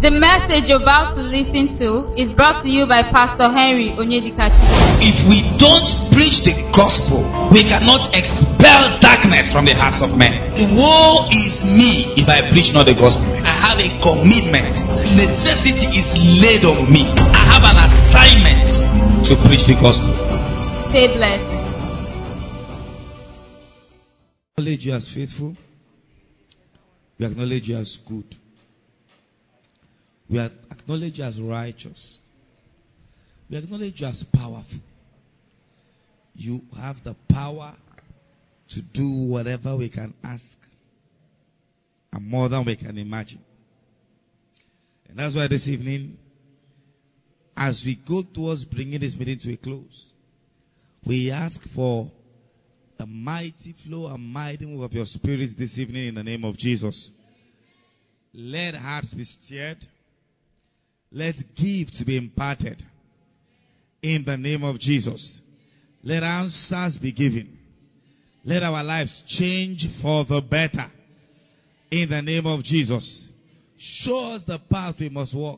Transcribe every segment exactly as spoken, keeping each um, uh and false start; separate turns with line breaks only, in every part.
The message you're about to listen to is brought to you by Pastor Henry Onyedikachi.
If we don't preach the gospel, we cannot expel darkness from the hearts of men. Woe is me if I preach not the gospel. I have a commitment. Necessity is laid on me. I have an assignment to preach the gospel.
Stay blessed.
We acknowledge you as faithful. We acknowledge you as good. We acknowledge you as righteous. We acknowledge you as powerful. You have the power to do whatever we can ask and more than we can imagine. And that's why this evening, as we go towards bringing this meeting to a close, we ask for a mighty flow, a mighty move of your spirits this evening in the name of Jesus. Let hearts be stirred. Let gifts be imparted in the name of Jesus. Let answers be given. Let our lives change for the better in the name of Jesus. Show us the path we must walk.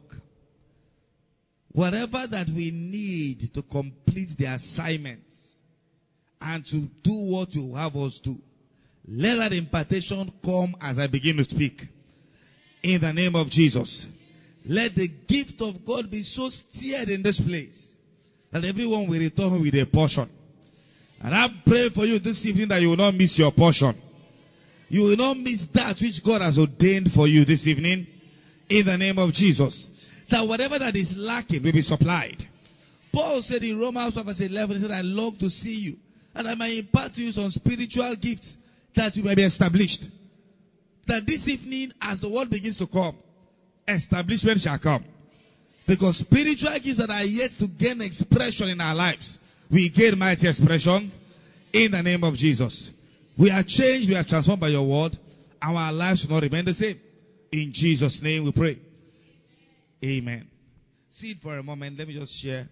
Whatever that we need to complete the assignments and to do what you have us do, let that impartation come as I begin to speak in the name of Jesus. Let the gift of God be so stirred in this place that everyone will return with a portion. And I pray for you this evening that you will not miss your portion. You will not miss that which God has ordained for you this evening in the name of Jesus. That whatever that is lacking will be supplied. Paul said in Romans twelve verse eleven, he said, I long to see you, and I may impart to you some spiritual gifts that you may be established. That this evening, as the word begins to come, establishment shall come. Because spiritual gifts that are yet to gain expression in our lives, we gain mighty expressions in the name of Jesus. We are changed, we are transformed by your word, and our lives will not remain the same. In Jesus' name we pray. Amen. Sit for a moment. Let me just share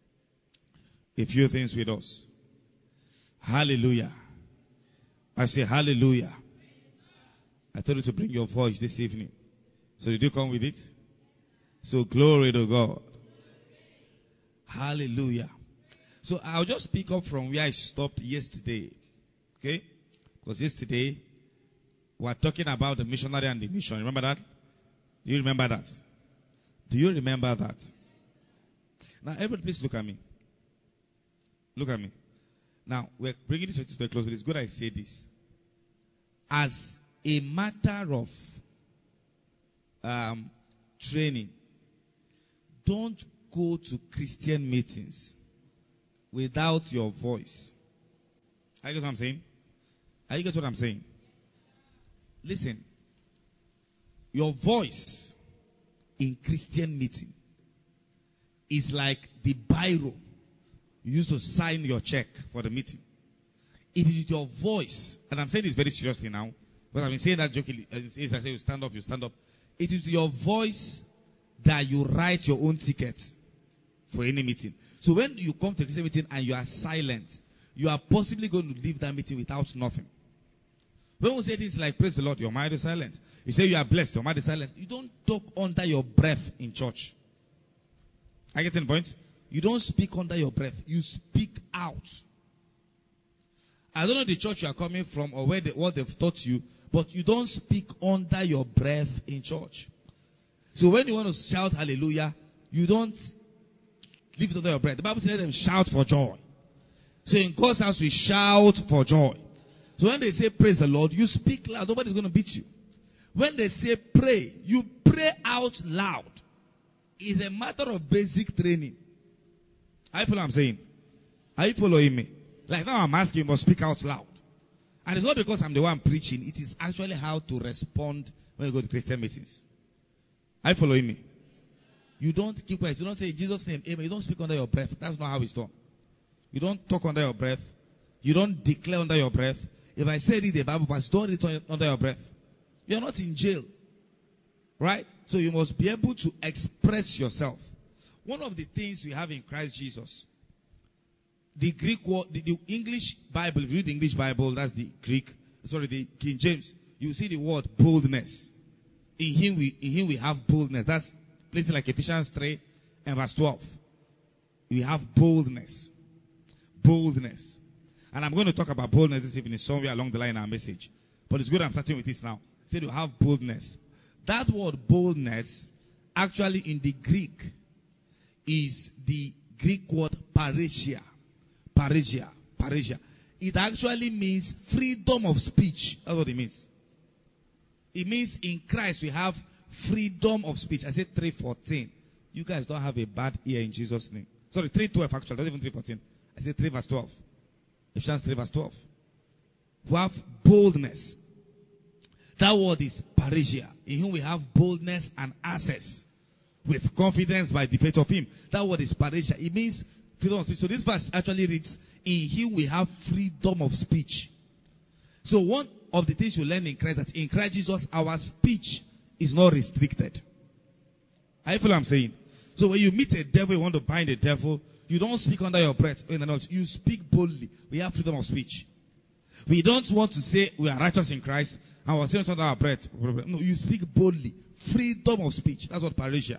a few things with us. Hallelujah. I say hallelujah. I told you to bring your voice this evening. So did you come with it? So glory to God. Hallelujah. So I'll just pick up from where I stopped yesterday. Okay? Because yesterday we were talking about the missionary and the mission. Remember that? Do you remember that? Do you remember that? Now everybody please look at me. Look at me. Now we're bringing this to a close, but it's good I say this. As a matter of Um, training, don't go to Christian meetings without your voice. Are you get what I'm saying? Are you get what I'm saying? Listen, your voice in Christian meeting is like the biro you use to sign your check for the meeting. It is your voice, and I'm saying this very seriously now, but I've been saying that jokingly. As I say, you stand up, you stand up. It is your voice that you write your own ticket for any meeting. So when you come to a Christian meeting and you are silent, you are possibly going to leave that meeting without nothing. When we say things like, praise the Lord, your mind is silent. You say you are blessed, your mind is silent. You don't talk under your breath in church. I get the point? You don't speak under your breath. You speak out. I don't know the church you are coming from or where they, what they've taught you, but you don't speak under your breath in church. So when you want to shout hallelujah, you don't leave it under your breath. The Bible says let them shout for joy. So in God's house we shout for joy. So when they say praise the Lord, you speak loud. Nobody's going to beat you. When they say pray, you pray out loud. It's a matter of basic training. Are you following what I'm saying? Are you following me? Like now I'm asking, you must speak out loud. And it's not because I'm the one preaching. It is actually how to respond when you go to Christian meetings. Are you following me? You don't keep quiet. You don't say in Jesus' name, amen. You don't speak under your breath. That's not how it's done. You don't talk under your breath. You don't declare under your breath. If I say read the Bible pass, don't read it under your breath. You're not in jail. Right? So you must be able to express yourself. One of the things we have in Christ Jesus, the Greek word, the, the English Bible, if you read the English Bible, that's the Greek, sorry, the King James, you see the word boldness. In him we, in him we have boldness. That's places like Ephesians three and verse twelve. We have boldness. Boldness. And I'm going to talk about boldness this evening somewhere along the line in our message. But it's good I'm starting with this now. It said you have boldness. That word boldness, actually in the Greek, is the Greek word parousia. Parousia. Parousia. It actually means freedom of speech. That's what it means. It means in Christ we have freedom of speech. I said three fourteen. You guys don't have a bad ear in Jesus' name. Sorry, three twelve actually, not even three fourteen. I said three verse twelve. Ephesians three verse twelve. We have boldness. That word is parousia. In whom we have boldness and access with confidence by the faith of him. That word is parousia. It means freedom of speech. So this verse actually reads, in him we have freedom of speech. So one of the things you learn in Christ, that in Christ Jesus, our speech is not restricted. Are you feel what I'm saying? So when you meet a devil, you want to bind a devil, you don't speak under your breath. You speak boldly. We have freedom of speech. We don't want to say we are righteous in Christ and we're saying under our breath. No, you speak boldly. Freedom of speech. That's what parousia.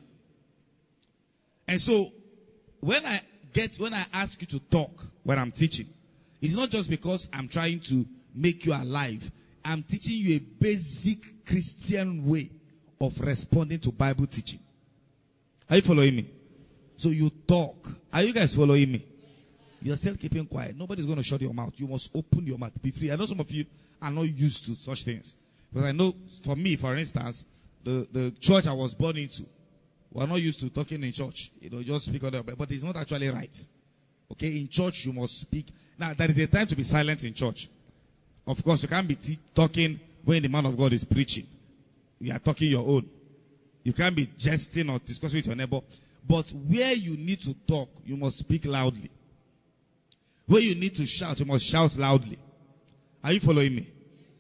And so when I get when I ask you to talk when I'm teaching, it's not just because I'm trying to make you alive. I'm teaching you a basic Christian way of responding to Bible teaching. Are you following me? So you talk. Are you guys following me? You're still keeping quiet. Nobody's going to shut your mouth. You must open your mouth. Be free. I know some of you are not used to such things. Because I know, for me, for instance, the, the church I was born into, we're not used to talking in church. You know, just speak on the, but it's not actually right. Okay, in church you must speak. Now, there is a time to be silent in church. Of course, you can't be t- talking when the man of God is preaching. You are talking your own. You can't be jesting or discussing with your neighbor. But where you need to talk, you must speak loudly. Where you need to shout, you must shout loudly. Are you following me?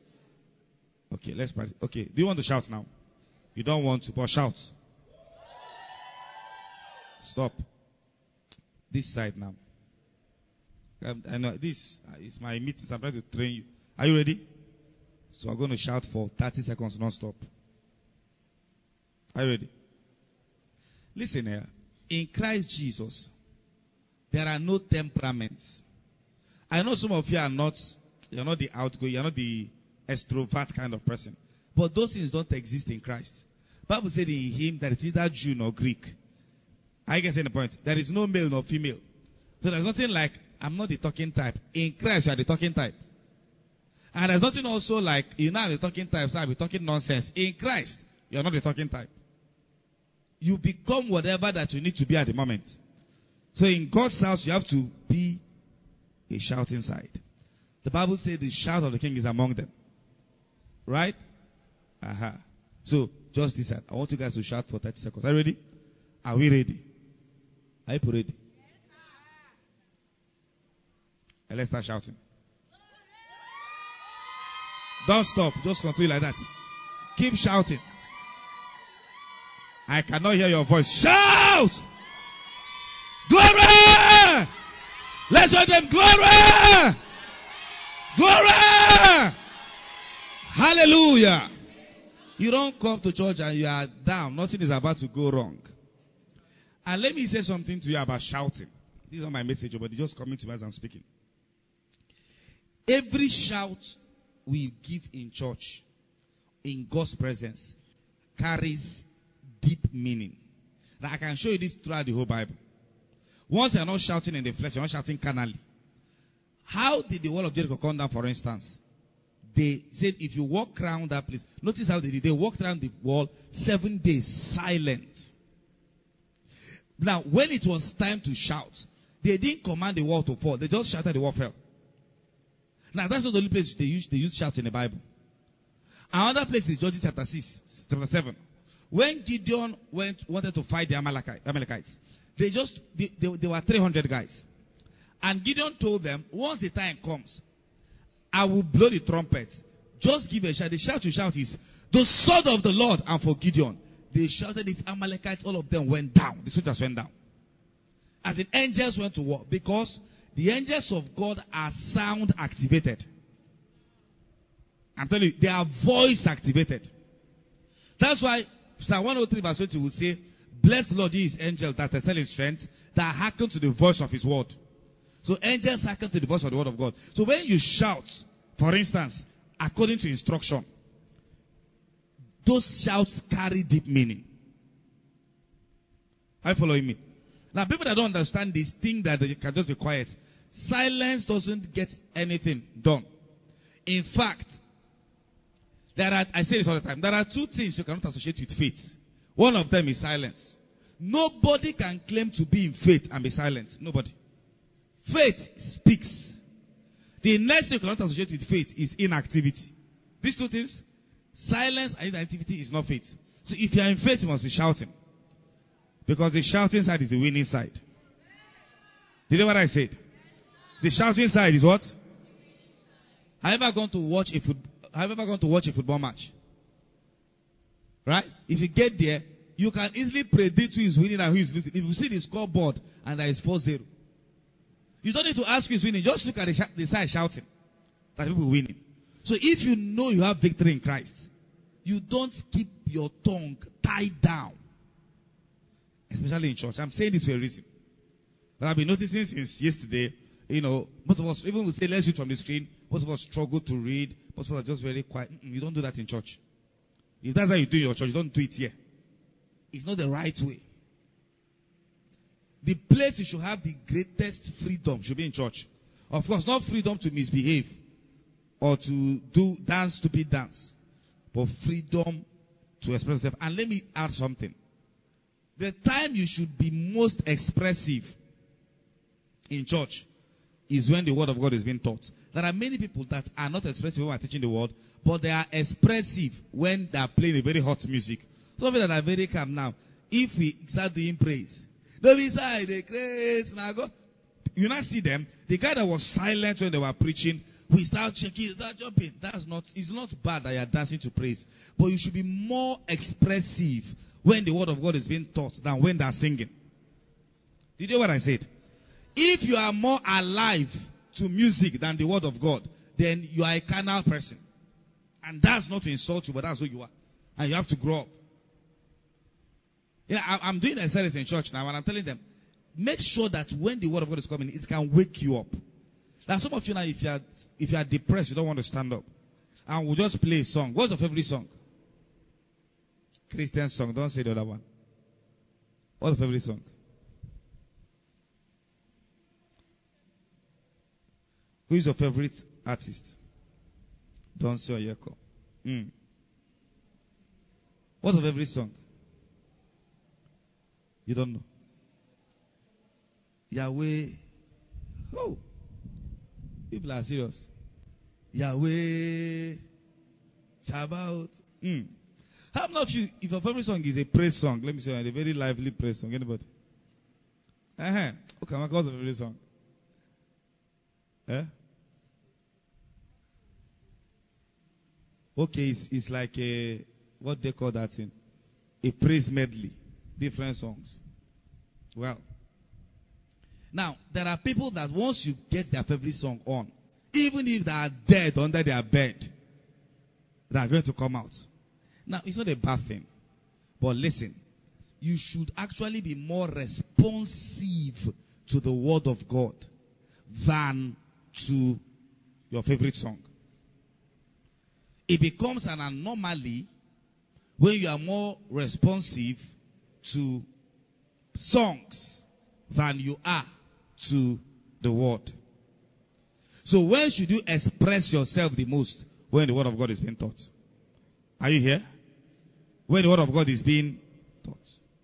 Okay, let's practice. Okay, do you want to shout now? You don't want to, but shout. Stop. This side now. Um, I know this is my meeting. So I'm trying to train you. Are you ready? So I'm going to shout for thirty seconds non-stop. Are you ready? Listen here. In Christ Jesus, there are no temperaments. I know some of you are not, you're not the outgoing, you're not the extrovert kind of person. But those things don't exist in Christ. The Bible said in him that it's either Jew nor Greek. I guess in the point. There is no male nor female. So there's nothing like, I'm not the talking type. In Christ, you are the talking type. And there's nothing also like, you know, I'm the talking type, so I'll be talking nonsense. In Christ, you are not the talking type. You become whatever that you need to be at the moment. So in God's house, you have to be a shouting side. The Bible says the shout of the king is among them. Right? Aha. Uh-huh. So, just this side. I want you guys to shout for thirty seconds. Are you ready? Are we ready? Are you ready? And let's start shouting. Don't stop. Just continue like that. Keep shouting. I cannot hear your voice. Shout! Glory! Let's show them glory! Glory! Hallelujah! You don't come to church and you are down. Nothing is about to go wrong. And let me say something to you about shouting. This is not my message, but it's just coming to me as I'm speaking. Every shout we give in church, in God's presence, carries deep meaning. Now, I can show you this throughout the whole Bible. Once you're not shouting in the flesh, you're not shouting carnally. How did the wall of Jericho come down, for instance? They said if you walk around that place, notice how they did. They walked around the wall seven days silent. Now, when it was time to shout, they didn't command the wall to fall. They just shouted, the wall fell. Now, that's not the only place they use, they use shout in the Bible. Another place is Judges chapter six, chapter seven. When Gideon went wanted to fight the Amalekites, they just they, they, they were three hundred guys. And Gideon told them, once the time comes, I will blow the trumpet. Just give a shout. The shout you shout is, the sword of the Lord. And for Gideon, they shouted it, Amalekites, all of them went down. The soldiers went down. As in angels went to war. Because the angels of God are sound activated. I'm telling you, they are voice activated. That's why Psalm one oh three verse twenty will say, Bless the Lord, ye his angels that excel in strength, that hearken to the voice of his word. So angels hearken to the voice of the word of God. So when you shout, for instance, according to instruction, those shouts carry deep meaning. Are you following me? Now, people that don't understand this think that they can just be quiet. Silence doesn't get anything done. In fact, there are, I say this all the time, there are two things you cannot associate with faith. One of them is silence. Nobody can claim to be in faith and be silent. Nobody. Faith speaks. The next thing you cannot associate with faith is inactivity. These two things, silence and inactivity, is not faith. So if you are in faith, you must be shouting. Because the shouting side is the winning side. Did you hear what I said? The shouting side is what? Have you ever gone to watch a foot, have you ever gone to watch a football match? Right? If you get there, you can easily predict who is winning and who is losing. If you see the scoreboard and there is four zero, you don't need to ask who is winning. Just look at the, sh- the side shouting that people are winning. So if you know you have victory in Christ, you don't keep your tongue tied down. Especially in church. I'm saying this for a reason. But I've been noticing since yesterday, you know, most of us, even we say let's read from the screen, most of us struggle to read. Most of us are just very quiet. Mm-mm, you don't do that in church. If that's how you do in your church, you don't do it here. It's not the right way. The place you should have the greatest freedom should be in church. Of course, not freedom to misbehave or to do dance, stupid dance, but freedom to express yourself. And let me add something. The time you should be most expressive in church is when the word of God is being taught. There are many people that are not expressive when we are teaching the word, but they are expressive when they are playing a very hot music. Some people that are very calm now, if we start doing praise, don't be shy, they crazy, now go. You not see them. The guy that was silent when they were preaching, we start checking, start jumping. That's not, it's not bad that you are dancing to praise, but you should be more expressive when the word of God is being taught than when they are singing. Did you hear what I said? If you are more alive to music than the word of God, then you are a carnal person. And that's not to insult you, but that's who you are. And you have to grow up. Yeah, I, I'm doing a service in church now, and I'm telling them, make sure that when the word of God is coming, it can wake you up. Now, some of you now, if you are if you are depressed, you don't want to stand up, and we'll just play a song. What's your favorite song? Christian song. Don't say the other one. What's your favorite song? Who is your favorite artist? Don't say Oyeko. Mm. What's your favorite song? You don't know. Yahweh. Oh. People are serious. Yahweh. Chabaut. Mm. How many of you, if your favorite song is a praise song, let me say a very lively praise song. Anybody? Uh-huh. Okay, what's your favorite song? Eh? Okay, it's, it's like a, what they call that thing? A praise medley. Different songs. Well. Now, there are people that once you get their favorite song on, even if they are dead under their bed, they are going to come out. Now, it's not a bad thing. But listen, you should actually be more responsive to the word of God than to your favorite song. It becomes an anomaly when you are more responsive to songs than you are to the word. So when should you express yourself the most? When the word of God is being taught. Are you here? When the word of God is being taught.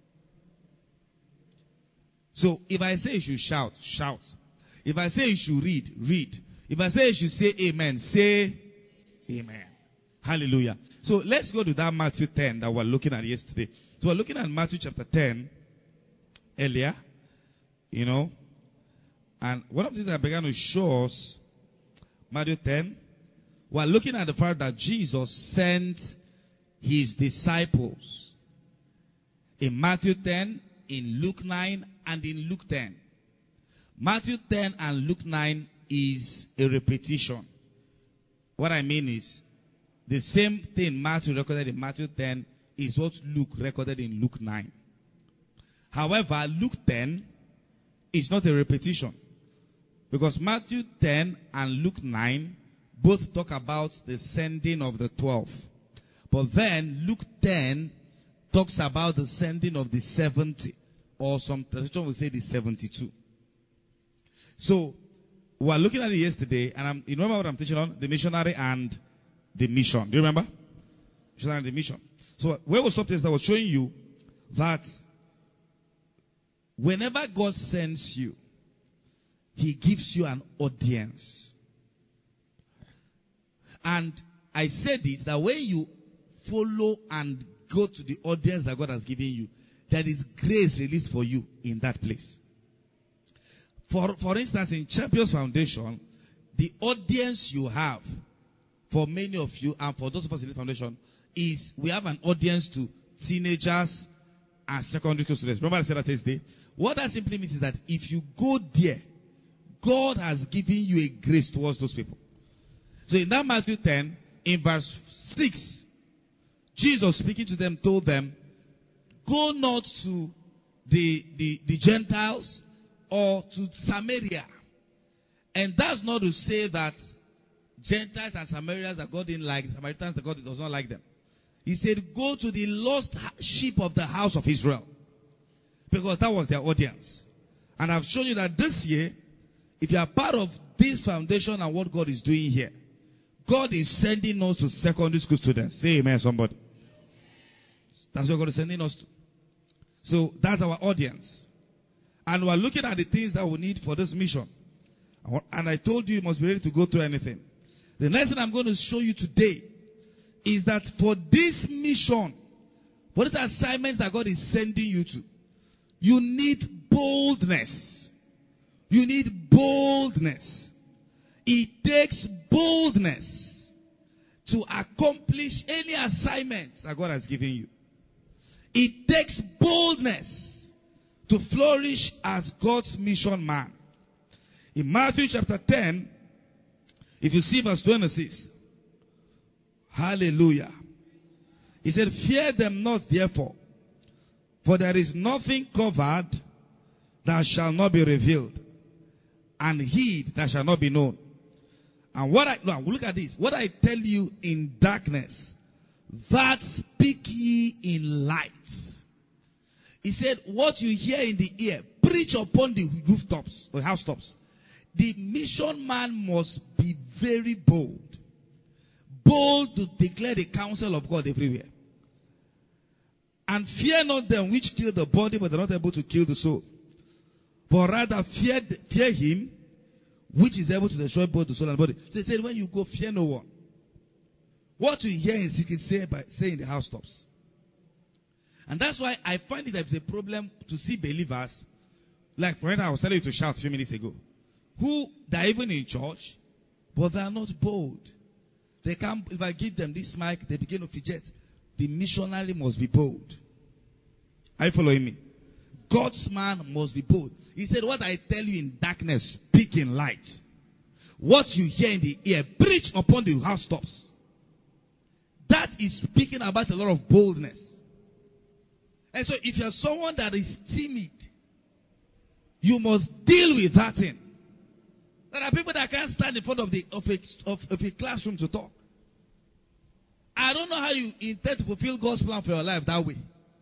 So if I say you should shout, shout. If I say you should read, read. If I say you should say amen, say amen. Hallelujah. So let's go to that Matthew ten that we were looking at yesterday. So we're looking at Matthew chapter ten earlier. You know. And one of the things I began to show us, Matthew ten, we're looking at the fact that Jesus sent his disciples. In Matthew ten, in Luke nine, and in Luke ten. Matthew ten and Luke nine is a repetition. What I mean is, the same thing Matthew recorded in Matthew ten is what Luke recorded in Luke nine. However, Luke ten is not a repetition. Because Matthew ten and Luke nine both talk about the sending of the twelve. But then Luke ten talks about the sending of the seventy. Or some translation will say the seventy-two. So, we were looking at it yesterday, and I'm, you remember what I'm teaching on? The missionary and the mission. Do you remember? Missionary and the mission. So, where we stopped is I was showing you that whenever God sends you, He gives you an audience. And I said it, that when you follow and go to the audience that God has given you, there is grace released for you in that place. For, for instance, in Champions Foundation, the audience you have for many of you and for those of us in this foundation is we have an audience to teenagers and secondary school students. Remember I said that yesterday? What that simply means is that if you go there, God has given you a grace towards those people. So in that Matthew ten, in verse six, Jesus speaking to them told them, go not to the, the, the Gentiles or to Samaria. And that's not to say that Gentiles and Samaritans that God didn't like, Samaritans that God does not like them. He said, go to the lost sheep of the house of Israel. Because that was their audience. And I've shown you that this year, if you are part of this foundation and what God is doing here, God is sending us to secondary school students. Say amen, somebody. That's what God is sending us to. So that's our audience. And we're looking at the things that we need for this mission. And I told you you must be ready to go through anything. The next thing I'm going to show you today is that for this mission, for this assignment that God is sending you to, you need boldness. You need boldness. It takes boldness to accomplish any assignment that God has given you. It takes boldness to flourish as God's mission man. In Matthew chapter ten, if you see verse twenty-six, hallelujah. He said, fear them not therefore, for there is nothing covered that shall not be revealed, and hid that shall not be known. And what I, no, look at this. What I tell you in darkness, that speak ye in light. He said, what you hear in the ear, preach upon the rooftops, or housetops. The mission man must be very bold. Bold to declare the counsel of God everywhere. And fear not them which kill the body, but are not able to kill the soul. But rather fear, fear him which is able to destroy both the soul and the body. So he said, when you go, fear no one. What you hear in secret, say, by, say in the housetops. And that's why I find it as a problem to see believers, like for instance, I was telling you to shout a few minutes ago, who they're even in church, but they are not bold. They can't, if I give them this mic, they begin to fidget. The missionary must be bold. Are you following me? God's man must be bold. He said, what I tell you in darkness, speak in light. What you hear in the ear, preach upon the housetops. That is speaking about a lot of boldness. And so if you're someone that is timid, you must deal with that thing. There are people that can't stand in front of, the, of, a, of, of a classroom to talk. I don't know how you intend to fulfill God's plan for your life that way.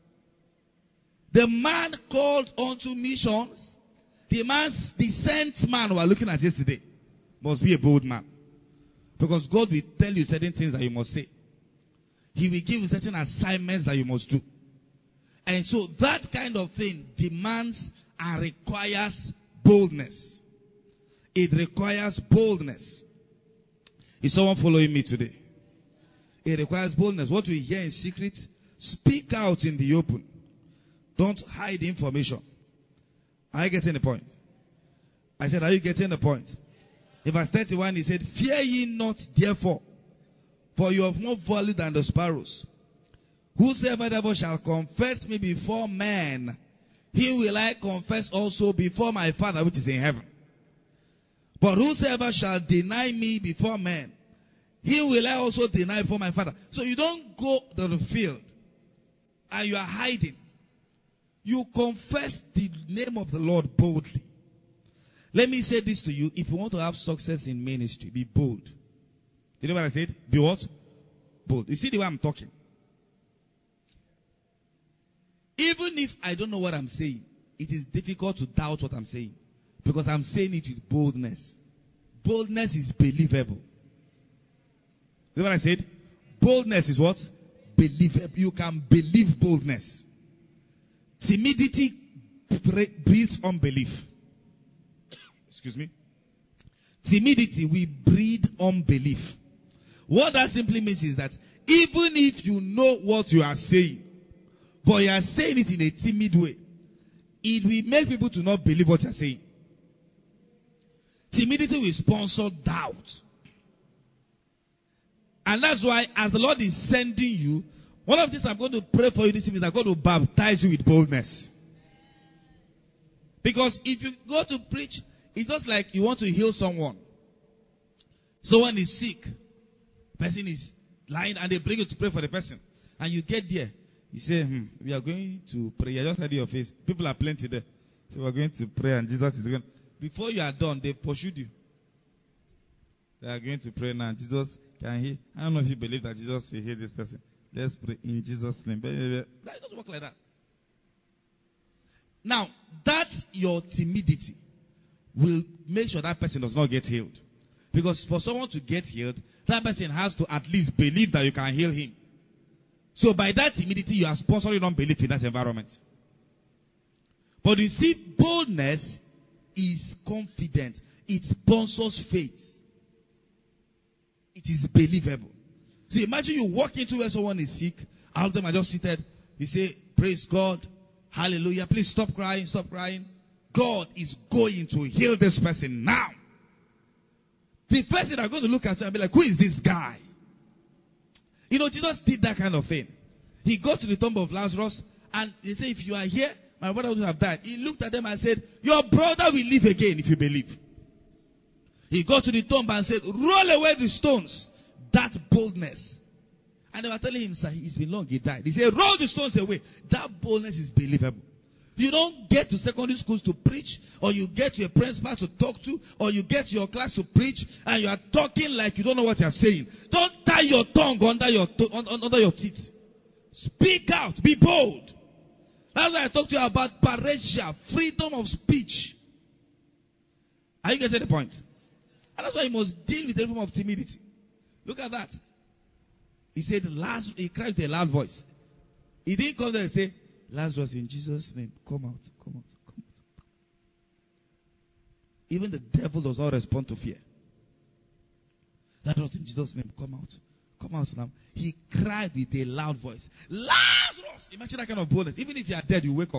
The man called unto missions, the man, the sent man we are looking at yesterday, must be a bold man. Because God will tell you certain things that you must say. He will give you certain assignments that you must do. And so that kind of thing demands and requires boldness. It requires boldness. Is someone following me today? It requires boldness. What we hear in secret, speak out in the open. Don't hide information. Are you getting the point? I said, are you getting the point? In verse thirty-one, he said, fear ye not therefore, for you have more value than the sparrows. Whosoever therefore shall confess me before men, he will I confess also before my Father which is in heaven. But whosoever shall deny me before men, he will I also deny before my Father. So you don't go to the field and you are hiding. You confess the name of the Lord boldly. Let me say this to you. If you want to have success in ministry, be bold. You know what I said? Be what? Bold. You see the way I'm talking? Even if I don't know what I'm saying, it is difficult to doubt what I'm saying. Because I'm saying it with boldness. Boldness is believable. You know what I said? Boldness is what? Believable. You can believe boldness. Timidity breeds unbelief. Excuse me. Timidity will breed unbelief. What that simply means is that even if you know what you are saying, but you are saying it in a timid way, it will make people to not believe what you are saying. Timidity will sponsor doubt. And that's why, as the Lord is sending you, one of the things I'm going to pray for you this evening is I'm going to baptize you with boldness. Because if you go to preach, it's just like you want to heal someone. Someone is sick. Person is lying and they bring you to pray for the person. And you get there. You say, hmm, we are going to pray. I just had your face. People are plenty there. So we are going to pray and Jesus is going. Before you are done, they pursued you. They are going to pray now. Jesus can heal. I don't know if you believe that Jesus will heal this person. Let's pray in Jesus' name. It doesn't work like that. Now, that's your timidity will make sure that person does not get healed. Because for someone to get healed, that person has to at least believe that you can heal him. So by that timidity, you are sponsoring unbelief in that environment. But you see, boldness is confident. It sponsors faith. It is believable. So imagine you walk into where someone is sick. All of them are just seated. You say, praise God. Hallelujah. Please stop crying. Stop crying. God is going to heal this person now. The first thing I'm going to look at you and be like, who is this guy? You know, Jesus did that kind of thing. He got to the tomb of Lazarus and he said, if you are here, my brother would have died. He looked at them and said, your brother will live again if you believe. He got to the tomb and said, roll away the stones. That boldness. And they were telling him, sir, it's been long, he died. He said, roll the stones away. That boldness is believable. You don't get to secondary schools to preach, or you get to a principal to talk to, or you get to your class to preach, and you are talking like you don't know what you are saying. Don't tie your tongue under your, to- under your teeth. Speak out. Be bold. That's why I talked to you about paresia, freedom of speech. Are you getting the point? And that's why you must deal with the form of timidity. Look at that. He said, Lazarus, he cried with a loud voice. He didn't come there and say, Lazarus, in Jesus' name, come out, come out, come out. Even the devil does not respond to fear. Lazarus, in Jesus' name, come out, come out now. He cried with a loud voice, Lazarus! Imagine that kind of boldness. Even if you are dead, you wake up.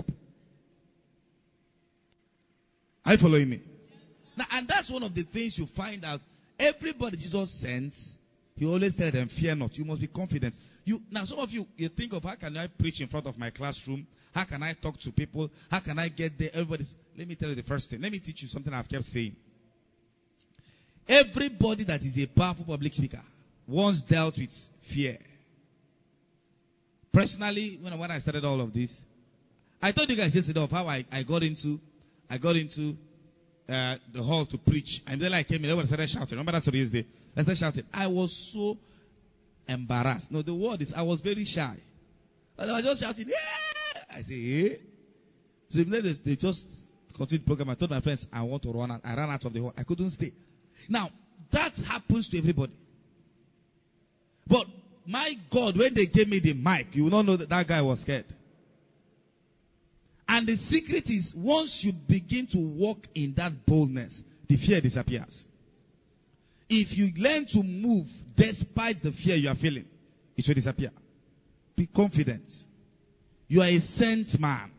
Are you following me? Now, and that's one of the things you find out. Everybody Jesus sends, he always tells them, fear not. You must be confident. You Now, some of you, you think of, how can I preach in front of my classroom? How can I talk to people? How can I get there? Everybody's, let me tell you the first thing. Let me teach you something I've kept saying. Everybody that is a powerful public speaker once dealt with fear. Personally, when, when I started all of this, I told you guys yesterday of how I, I got into, I got into uh, the hall to preach. And then I came in, everybody started shouting. Remember that story yesterday? I started shouting. I was so embarrassed. No, the word is, I was very shy. And I was just shouting, yeah! I say, yeah. So immediately they just continued the program. I told my friends, I want to run out. I ran out of the hall. I couldn't stay. Now, that happens to everybody. But my God, when they gave me the mic, you will not know that that guy was scared. And the secret is, once you begin to walk in that boldness, the fear disappears. If you learn to move despite the fear you are feeling, it will disappear. Be confident. You are a sent man.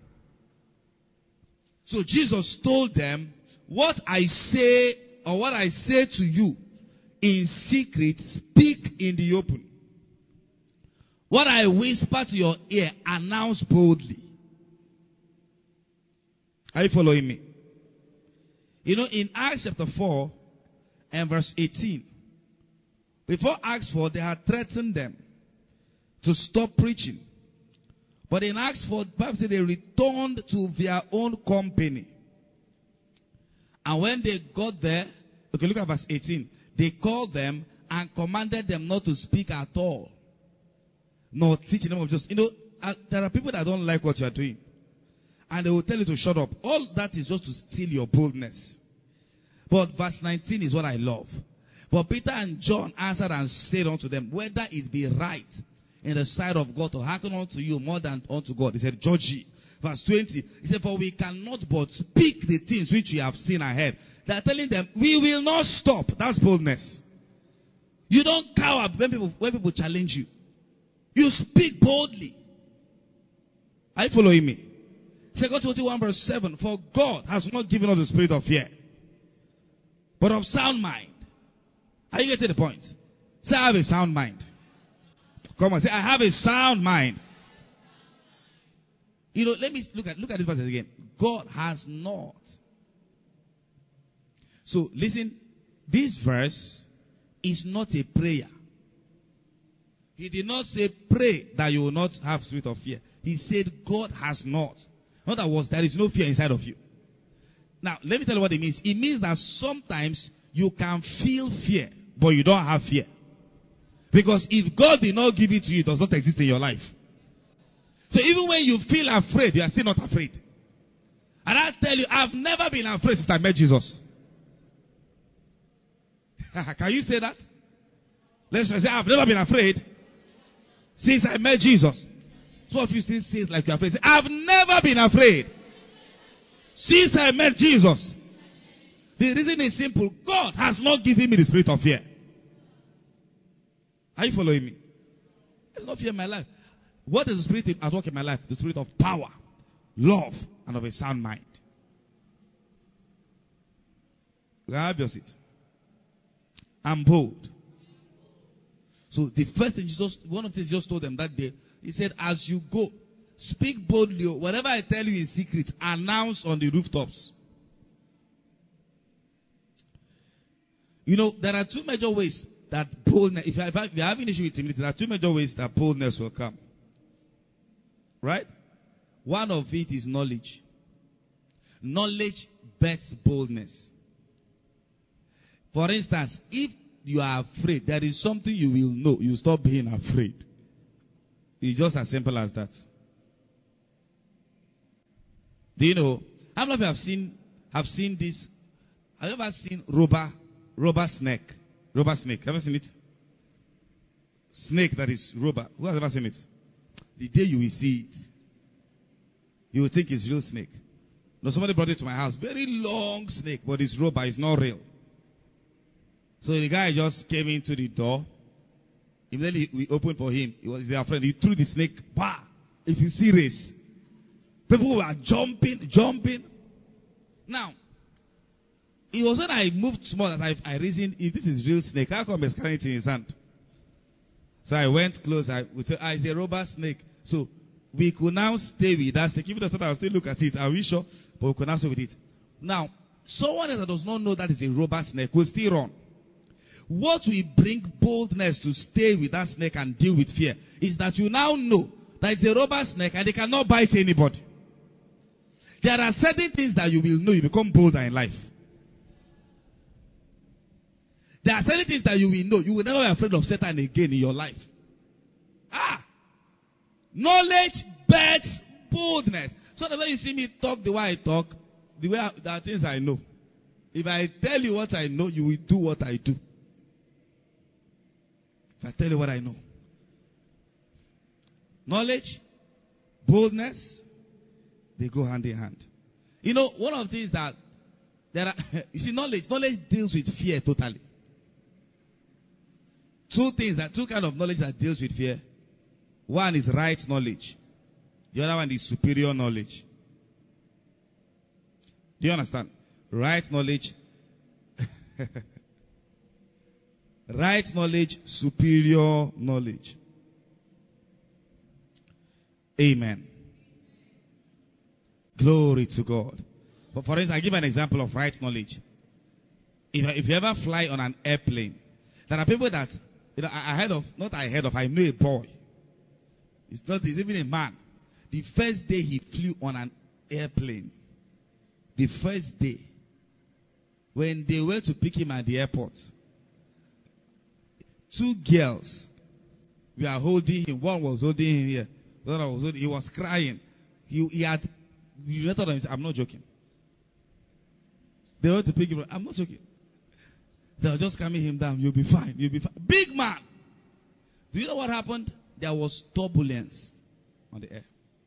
So Jesus told them, what I say or what I say to you in secret, speak in the open. What I whisper to your ear, announce boldly. Are you following me? You know, in Acts chapter four and verse eighteen, before Acts four, they had threatened them to stop preaching. But in Acts four, the Bible says they returned to their own company. And when they got there, okay, look at verse eighteen. They called them and commanded them not to speak at all, nor teach in the name of Jesus. You know, uh, there are people that don't like what you are doing, and they will tell you to shut up. All that is just to steal your boldness. But verse nineteen is what I love. But Peter and John answered and said unto them, whether it be right in the sight of God to hearken unto you more than unto God. He said, judge ye. Verse twenty, he said, for we cannot but speak the things which we have seen ahead. They are telling them, we will not stop. That's boldness. You don't cower when people, when people challenge you. You speak boldly. Are you following me? Second Timothy one verse seven, for God has not given us the spirit of fear, but of sound mind. Are you getting the point? Say, I have a sound mind. Come on, say, I have a sound mind. You know, let me look at look at this verse again. God has not. So listen, this verse is not a prayer. He did not say pray that you will not have spirit of fear. He said God has not. In other words, there is no fear inside of you. Now, let me tell you what it means. It means that sometimes you can feel fear, but you don't have fear. Because if God did not give it to you, it does not exist in your life. So even when you feel afraid, you are still not afraid. And I tell you, I've never been afraid since I met Jesus. Can you say that? Let's say, I've never been afraid since I met Jesus. Some of you still say it like you're afraid. Say, I've never been afraid since I met Jesus. The reason is simple. God has not given me the spirit of fear. Are you following me? There's no fear in my life. What is the spirit at work in my life? The spirit of power, love, and of a sound mind. You can have your seat. I'm bold. So the first thing Jesus, one of the things Jesus told them that day, he said, as you go, speak boldly. Whatever I tell you in secret, announce on the rooftops. You know, there are two major ways that boldness, if you have an issue with timidity, there are two major ways that boldness will come. Right? One of it is knowledge. Knowledge bets boldness. For instance, if you are afraid, there is something you will know. You stop being afraid. It's just as simple as that. Do you know? How many of you have seen have seen this? Have you ever seen rubber rubber snake? Rubber snake. Have you seen it? Snake that is rubber. Who has ever seen it? The day you will see it, you will think it's real snake. No, somebody brought it to my house. Very long snake, but it's rubber. It's not real. So the guy just came into the door. Immediately we opened for him. He was their friend. He threw the snake. Bah! If you see race, people were jumping, jumping. Now, it was when I moved small that I, I reasoned, if this is real snake, how come he's carrying it in his hand? So I went close. I would say, ah, it's a rubber snake. So we could now stay with that snake. Even though I will still look at it. Are we sure? But we could now stay with it. Now, someone else that does not know that is a rubber snake will still run. What will bring boldness to stay with that snake and deal with fear is that you now know that it's a rubber snake and they cannot bite anybody. There are certain things that you will know, you become bolder in life. There are certain things that you will know, you will never be afraid of Satan again in your life. Ah! Knowledge bets boldness. So that when you see me talk the way I talk, the way I, there are things I know. If I tell you what I know, you will do what I do. If I tell you what I know. Knowledge, boldness, they go hand in hand. You know, one of the things that there are, you see, knowledge, knowledge deals with fear totally. Two things that, two kind of knowledge that deals with fear. One is right knowledge. The other one is superior knowledge. Do you understand? Right knowledge. Right knowledge, superior knowledge. Amen. Glory to God. For, for instance, I give an example of right knowledge. If, if you ever fly on an airplane, there are people that, you know, I heard of, not I heard of, I know a boy. It's not, it's even a man. The first day he flew on an airplane, the first day, when they went to pick him at the airport, two girls were holding him. One was holding him here. The other was holding, he was crying. He, he had, you thought of him, I'm not joking. They went to pick him up. I'm not joking. They were just calming him down. You'll be fine. You'll be fine. Big man. Do you know what happened? There was turbulence on the air.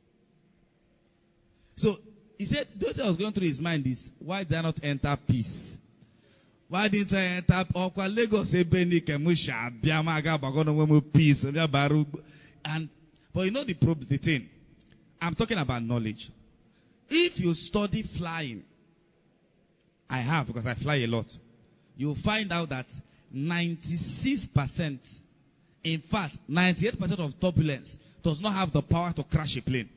So he said, the thing that was going through his mind is, why did I not enter peace? Why didn't I enter Okwa Lagos? Peace. And but you know the problem, the thing. I'm talking about knowledge. If you study flying, I have because I fly a lot. You'll find out that ninety-six percent, in fact, ninety-eight percent of turbulence does not have the power to crash a plane.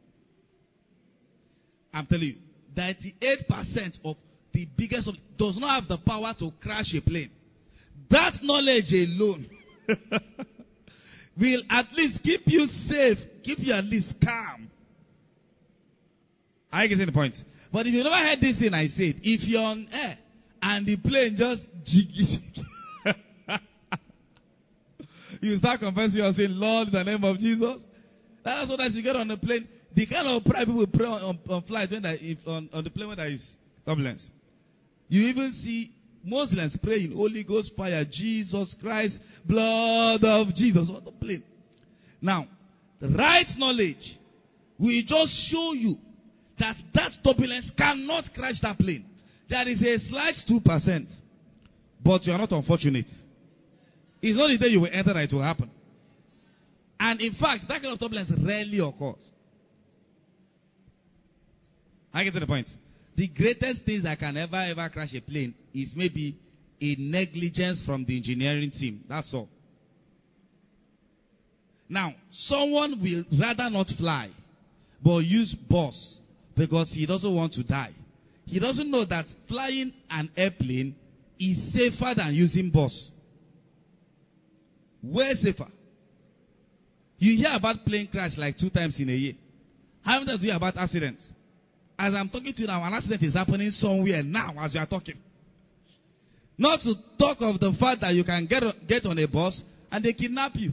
I'm telling you, ninety-eight percent of the biggest of does not have the power to crash a plane. That knowledge alone will at least keep you safe, keep you at least calm. Are you getting the point? But if you never heard this thing I said, if you're on air and the plane just jiggy, jiggy you start confessing, you're saying, Lord, in the name of Jesus. That's what as you get on the plane, the kind of prayer people pray on, on, on flight when there, if on, on the plane when there is turbulence. You even see Muslims praying, Holy Ghost fire, Jesus Christ, blood of Jesus on the plane. Now, the right knowledge will just show you that that turbulence cannot crash that plane. There is a slight two percent, but you are not unfortunate. It's not the day you will enter that it will happen. And in fact, that kind of turbulence rarely occurs. I get to the point. The greatest things that can ever, ever crash a plane is maybe a negligence from the engineering team. That's all. Now, someone will rather not fly, but use bus because he doesn't want to die. He doesn't know that flying an airplane is safer than using bus. Way safer. You hear about plane crash like two times in a year. How many times do you hear about accidents? As I'm talking to you now, an accident is happening somewhere now as you are talking. Not to talk of the fact that you can get, get on a bus and they kidnap you.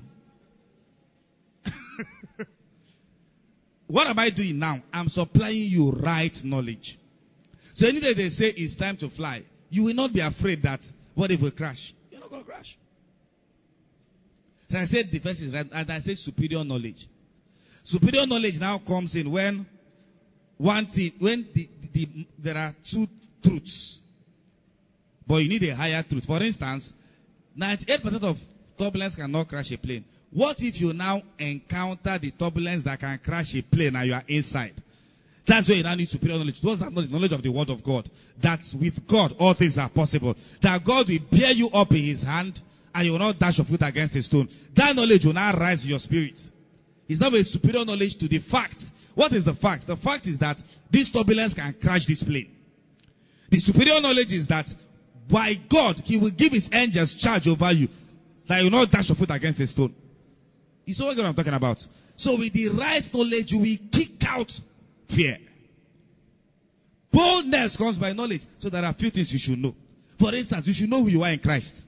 What am I doing now? I'm supplying you right knowledge. So anytime they say it's time to fly, you will not be afraid that what if we crash? You're not going to crash. So I said the first is right, and I said superior knowledge. Superior knowledge now comes in when one thing, when the, the, the, there are two truths, but you need a higher truth. For instance, ninety-eight percent of turbulence cannot crash a plane. What if you now encounter the turbulence that can crash a plane and you are inside? That's where you now need superior knowledge. Those are not the knowledge of the word of God. That with God all things are possible. That God will bear you up in his hand and you will not dash your foot against a stone. That knowledge will now rise in your spirit. It's not a superior knowledge to the fact. What is the fact? The fact is that this turbulence can crash this plane. The superior knowledge is that by God, he will give his angels charge over you, that you will not dash your foot against a stone. You see what I'm talking about? So with the right knowledge, you will kick out fear. Boldness comes by knowledge. So there are a few things you should know. For instance, you should know who you are in Christ.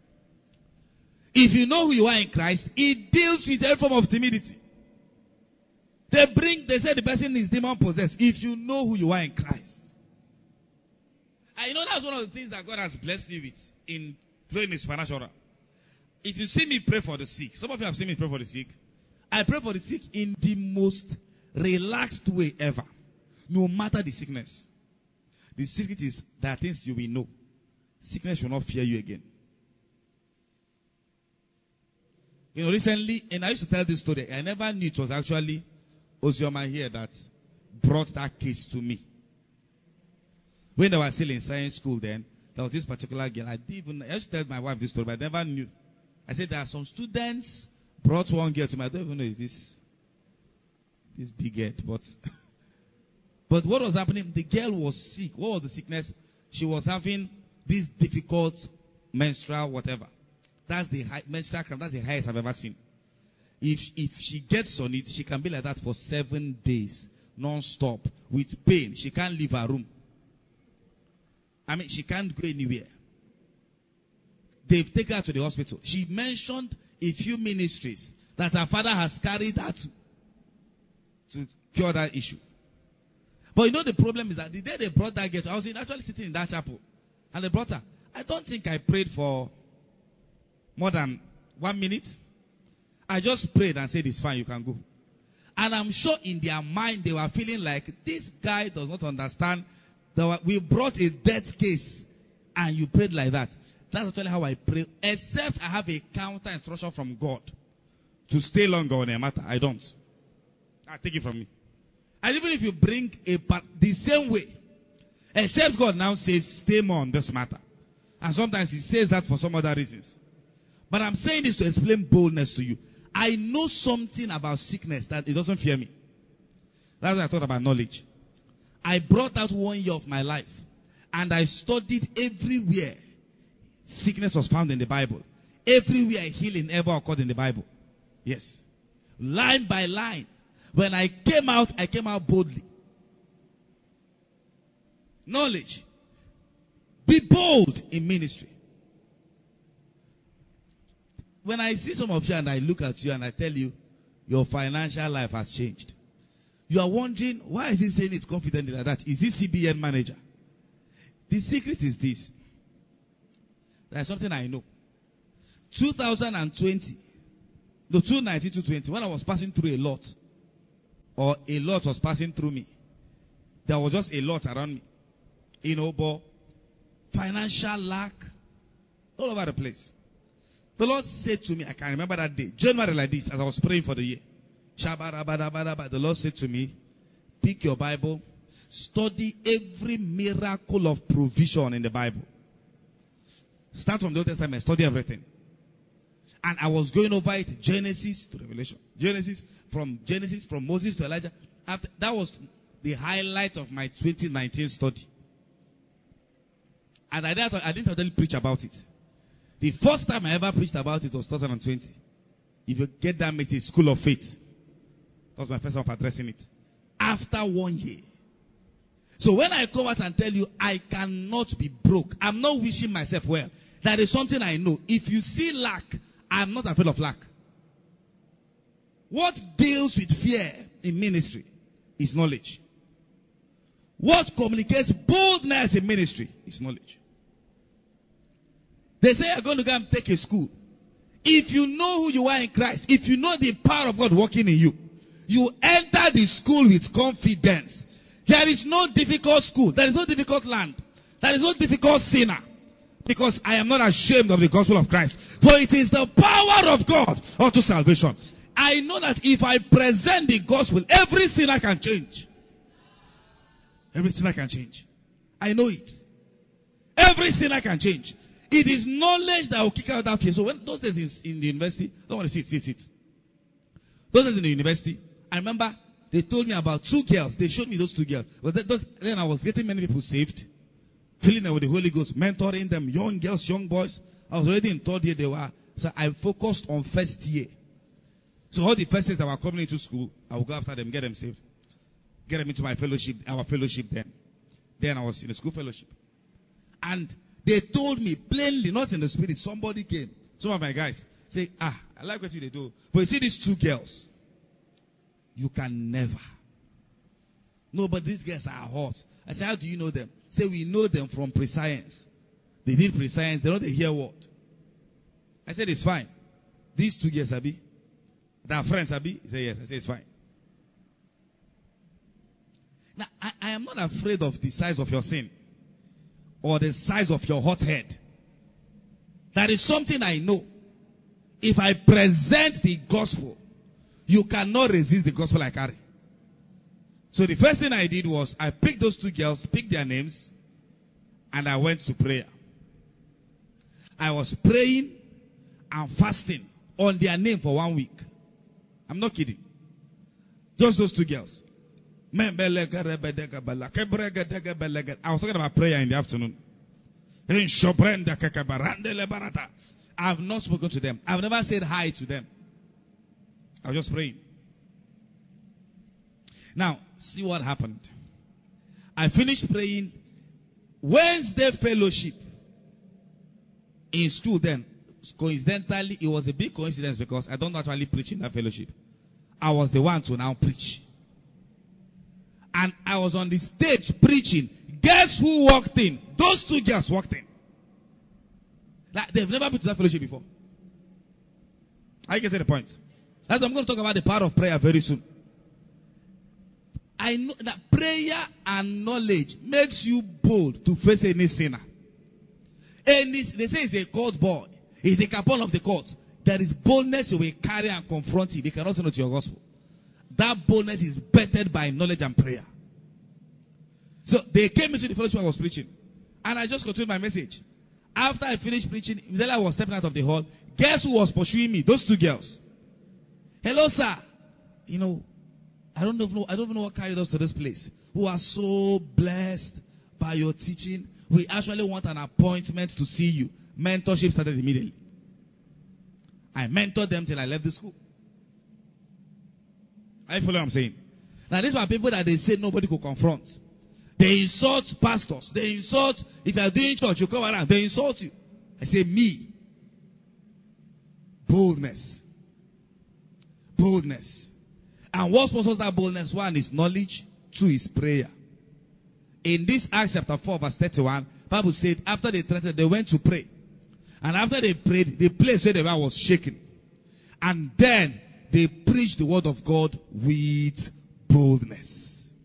If you know who you are in Christ, it deals with every form of timidity. They bring, they say the person is demon possessed. If you know who you are in Christ. And you know that's one of the things that God has blessed me with in flowing in supernatural. If you see me pray for the sick, some of you have seen me pray for the sick. I pray for the sick in the most relaxed way ever. No matter the sickness. The secret is there are things you will know. Sickness will not fear you again. You know, recently, and I used to tell this story, I never knew it was actually Ozioma here that brought that case to me. When I was still in science school then, there was this particular girl. I didn't even, I used to tell my wife this story, but I never knew. I said there are some students brought one girl to me. I don't even know is this, this big head, but, but what was happening? The girl was sick. What was the sickness? She was having this difficult menstrual whatever. That's the high, menstrual cramp. That's the highest I've ever seen. If, if she gets on it, she can be like that for seven days, non-stop, with pain. She can't leave her room. I mean, she can't go anywhere. They've taken her to the hospital. She mentioned a few ministries that her father has carried her to, to cure that issue. But you know the problem is that the day they brought that girl, I was actually sitting in that chapel, and they brought her. I don't think I prayed for more than one minute. I just prayed and said, it's fine, you can go. And I'm sure in their mind they were feeling like, this guy does not understand that we brought a death case and you prayed like that. That's actually how I pray. Except I have a counter instruction from God to stay longer on a matter. I don't. I take it from me. And even if you bring a part the same way, except God now says, stay more on this matter. And sometimes he says that for some other reasons. But I'm saying this to explain boldness to you. I know something about sickness that it doesn't fear me. That's why I thought about knowledge. I brought out one year of my life and I studied everywhere sickness was found in the Bible. Everywhere healing ever occurred in the Bible. Yes. Line by line. When I came out, I came out boldly. Knowledge. Be bold in ministry. When I see some of you and I look at you and I tell you, your financial life has changed. You are wondering, why is he saying it confidently like that? Is he C B N manager? The secret is this. There's something I know. two thousand twenty, no, two nineteen to twenty, when I was passing through a lot, or a lot was passing through me, there was just a lot around me. You know, but financial lack, all over the place. The Lord said to me, I can remember that day, January like this, as I was praying for the year. The Lord said to me, pick your Bible, study every miracle of provision in the Bible. Start from the Old Testament, study everything. And I was going over it, Genesis to Revelation. Genesis, from Genesis, from Moses to Elijah. After, that was the highlight of my twenty nineteen study. And I didn't, I didn't really preach about it. The first time I ever preached about it was two thousand twenty. If you get that message, School of Faith. That was my first time of addressing it. After one year. So when I come out and tell you, I cannot be broke. I'm not wishing myself well. That is something I know. If you see lack, I'm not afraid of lack. What deals with fear in ministry is knowledge. What communicates boldness in ministry is knowledge. They say you're going to go and take a school. If you know who you are in Christ, if you know the power of God working in you, you enter the school with confidence. There is no difficult school. There is no difficult land. There is no difficult sinner. Because I am not ashamed of the gospel of Christ. For it is the power of God unto salvation. I know that if I present the gospel, every sinner can change. Every sinner can change. I know it. Every sinner can change. It is knowledge that will kick out that fear. So when those days in, in the university, don't want to sit, sit, sit. Those days in the university, I remember they told me about two girls. They showed me those two girls. But that, those, then I was getting many people saved, filling them with the Holy Ghost, mentoring them, young girls, young boys. I was already in third year. They were. So I focused on first year. So all the first years that were coming into school, I would go after them, get them saved, get them into my fellowship, our fellowship then. Then I was in a school fellowship. And they told me plainly, not in the spirit, somebody came. Some of my guys say, ah, I like what they do. But you see these two girls, you can never. No, but these girls are hot. I said, how do you know them? Say, we know them from pre-science. They did pre-science. They know they hear what. I said, it's fine. These two girls, Abi, they are friends, Abi? He said, yes. I said, it's fine. Now, I, I am not afraid of the size of your sin or the size of your hot head. That is something I know. If I present the gospel, you cannot resist the gospel I carry. So the first thing I did was I picked those two girls, picked their names, and I went to prayer. I was praying and fasting on their name for one week. I'm not kidding. Just those two girls. I was talking about prayer in the afternoon. I've not spoken to them. I've never said hi to them. I was just praying. Now, see what happened. I finished praying. Wednesday fellowship in school then. Coincidentally, it was a big coincidence because I don't actually preach in that fellowship. I was the one to now preach. And I was on the stage preaching. Guess who walked in? Those two girls walked in. Like, they've never been to that fellowship before. I get to the point. That's why I'm going to talk about the power of prayer very soon. I know that prayer and knowledge makes you bold to face any sinner. Any, they say he's a court boy. He's the captain of the court. There is boldness you will carry and confront him. He cannot say no to your gospel. That boldness is bettered by knowledge and prayer. So they came into the fellowship I was preaching. And I just continued my message. After I finished preaching, immediately I was stepping out of the hall. Guess who was pursuing me? Those two girls. Hello, sir. You know, I don't know, I don't even know what carried us to this place. Who are so blessed by your teaching. We actually want an appointment to see you. Mentorship started immediately. I mentored them till I left the school. I follow what I'm saying. Now these were people that they said nobody could confront. They insult pastors. They insult, if you are doing church, you come around, they insult you. I say, me. Boldness. Boldness. And what sponsors that boldness? One is knowledge. Two is prayer. In this Acts chapter four verse thirty-one, Bible said after they threatened, they went to pray. And after they prayed, the place where they were was shaken. And then they preached the word of God with boldness.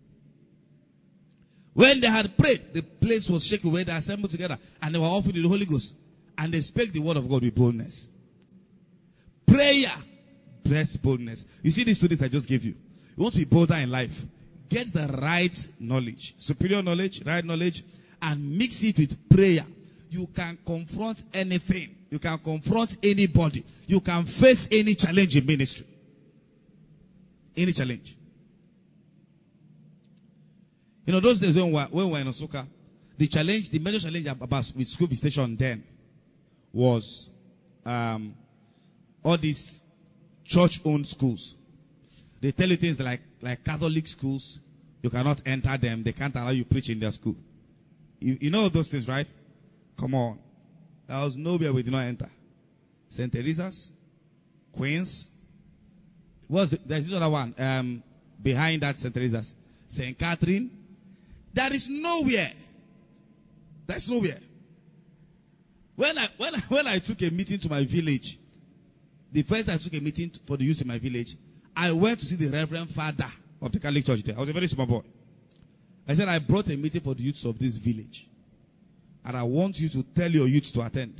When they had prayed, the place was shaken where they assembled together. And they were offered the Holy Ghost. And they spake the word of God with boldness. Prayer breeds boldness. You see these students I just gave you. You want to be bolder in life. Get the right knowledge. Superior knowledge, right knowledge. And mix it with prayer. You can confront anything. You can confront anybody. You can face any challenge in ministry. Any challenge. You know, those days when we were, when we were in Osaka, the challenge, the major challenge about with school visitation then was um, all these church-owned schools. They tell you things like, like Catholic schools, you cannot enter them. They can't allow you preach in their school. You, you know those things, right? Come on. There was nowhere we did not enter. Saint Teresa's, Queens. Was there's another one um, behind that Saint Teresa's, Saint Catherine. There is nowhere. There's nowhere. When I when I, when I took a meeting to my village, the first time I took a meeting for the youth in my village, I went to see the Reverend Father of the Catholic Church there. I was a very small boy. I said, I brought a meeting for the youths of this village. And I want you to tell your youth to attend.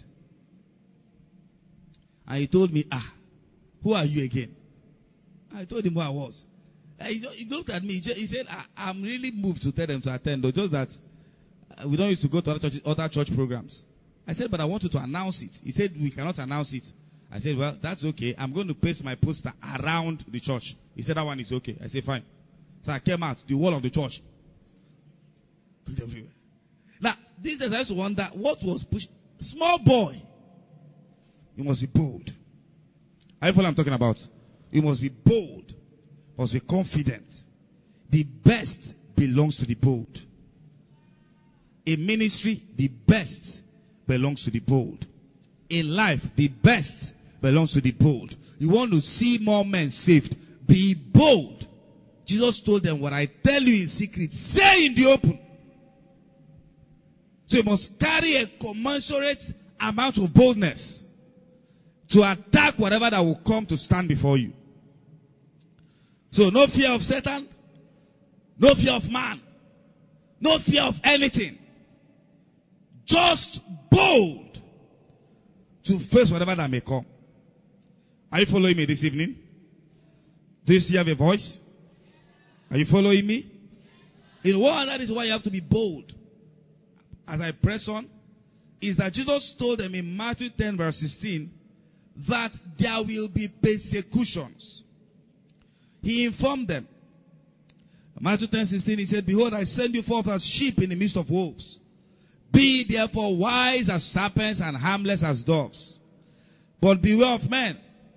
And he told me, ah, who are you again? I told him who I was. He looked at me. He said, I'm really moved to tell them to attend. Though, just that we don't used to go to other, churches, other church programs. I said, but I want you to announce it. He said, we cannot announce it. I said, well, that's okay. I'm going to paste my poster around the church. He said, that one is okay. I said, fine. So I came out, the wall of the church. Everywhere. Now, these days I used to wonder, what was pushed? Small boy. You must be bold. Are you following what I'm talking about? You must be bold. You must be confident. The best belongs to the bold. In ministry, the best belongs to the bold. In life, the best belongs to the bold. You want to see more men saved, be bold. Jesus told them, what I tell you in secret, say in the open. So you must carry a commensurate amount of boldness to attack whatever that will come to stand before you. So no fear of Satan, no fear of man, no fear of anything. Just bold to face whatever that may come. Are you following me this evening? Do you still have a voice? Are you following me? In one, that is why you have to be bold. As I press on, is that Jesus told them in Matthew ten verse sixteen that there will be persecutions. He informed them. Matthew ten sixteen, he said, behold, I send you forth as sheep in the midst of wolves. Be therefore wise as serpents and harmless as doves. But beware of men,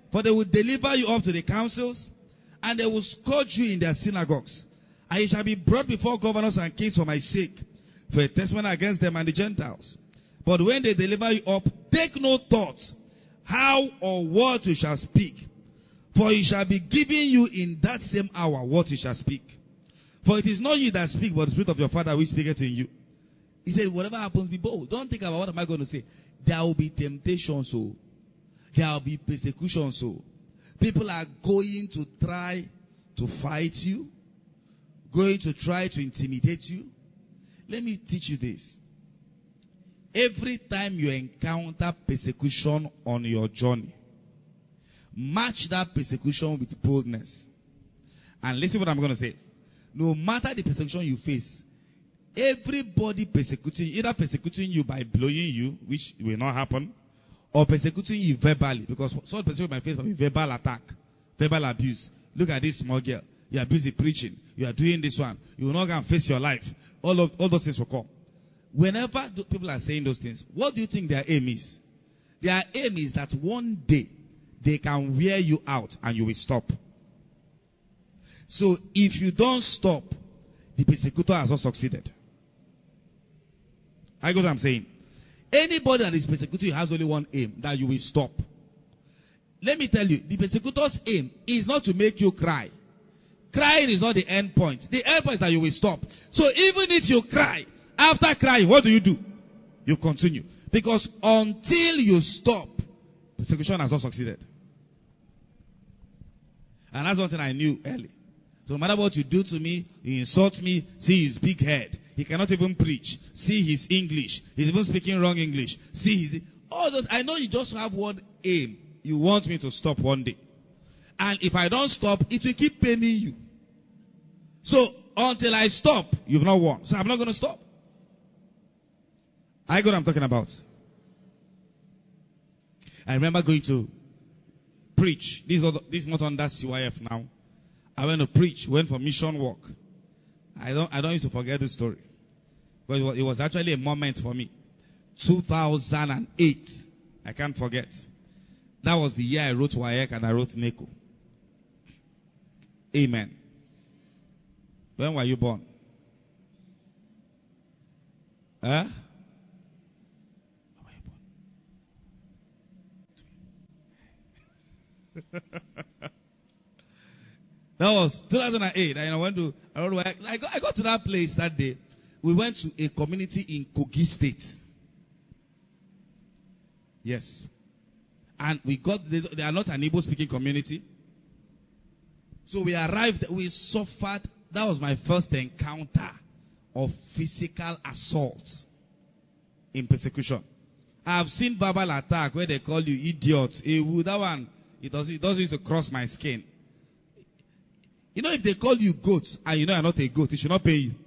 For they will deliver you up to the councils, and they will scourge you in their synagogues. And you shall be brought before governors and kings for my sake, for a testimony against them and the Gentiles. But when they deliver you up, take no thought how or what you shall speak. For he shall be giving you in that same hour what you shall speak. For it is not you that speak, but the Spirit of your Father who speaketh in you. He said, whatever happens, be bold. Don't think about what am I going to say. There will be temptation, so. There will be persecution, so. People are going to try to fight you. Going to try to intimidate you. Let me teach you this. Every time you encounter persecution on your journey, match that persecution with boldness. And listen what I'm going to say. No matter the persecution you face, everybody persecuting, either persecuting you by blowing you, which will not happen, or persecuting you verbally, because some persecution might face by verbal attack, verbal abuse. Look at this small girl. You are busy preaching. You are doing this one. You will not go and face your life. All of all those things will come. Whenever people are saying those things, what do you think their aim is? Their aim is that one day they can wear you out and you will stop. So if you don't stop, the persecutor has not succeeded. I get what I'm saying. Anybody that is persecuting you has only one aim, that you will stop. Let me tell you, the persecutor's aim is not to make you cry. Crying is not the end point. The end point is that you will stop. So even if you cry, after crying, what do you do? You continue. Because until you stop, persecution has not succeeded. And that's one thing I knew early. So no matter what you do to me, you insult me, see his big head. He cannot even preach. See his English. He's even speaking wrong English. See his... All those, I know you just have one aim. You want me to stop one day. And if I don't stop, it will keep paining you. So until I stop, you've not won. So I'm not going to stop. I know what I'm talking about. I remember going to preach. This is not, this is not under C Y F now. I went to preach, went for mission work. I don't I don't used to forget this story. But it was, it was actually a moment for me. two thousand eight. I can't forget. That was the year I wrote W A E C and I wrote NECO. Amen. When were you born? Huh? That was two thousand eight. I went to, I, went to I, got, I got to that place that day. We went to a community in Kogi State. Yes. And we got, they, they are not an Igbo speaking community. So we arrived, we suffered. That was my first encounter of physical assault in persecution. I have seen verbal attack where they call you idiot. That one, it doesn't, it doesn't used to cross my skin. You know, if they call you goat and you know you're not a goat, it should not pay you.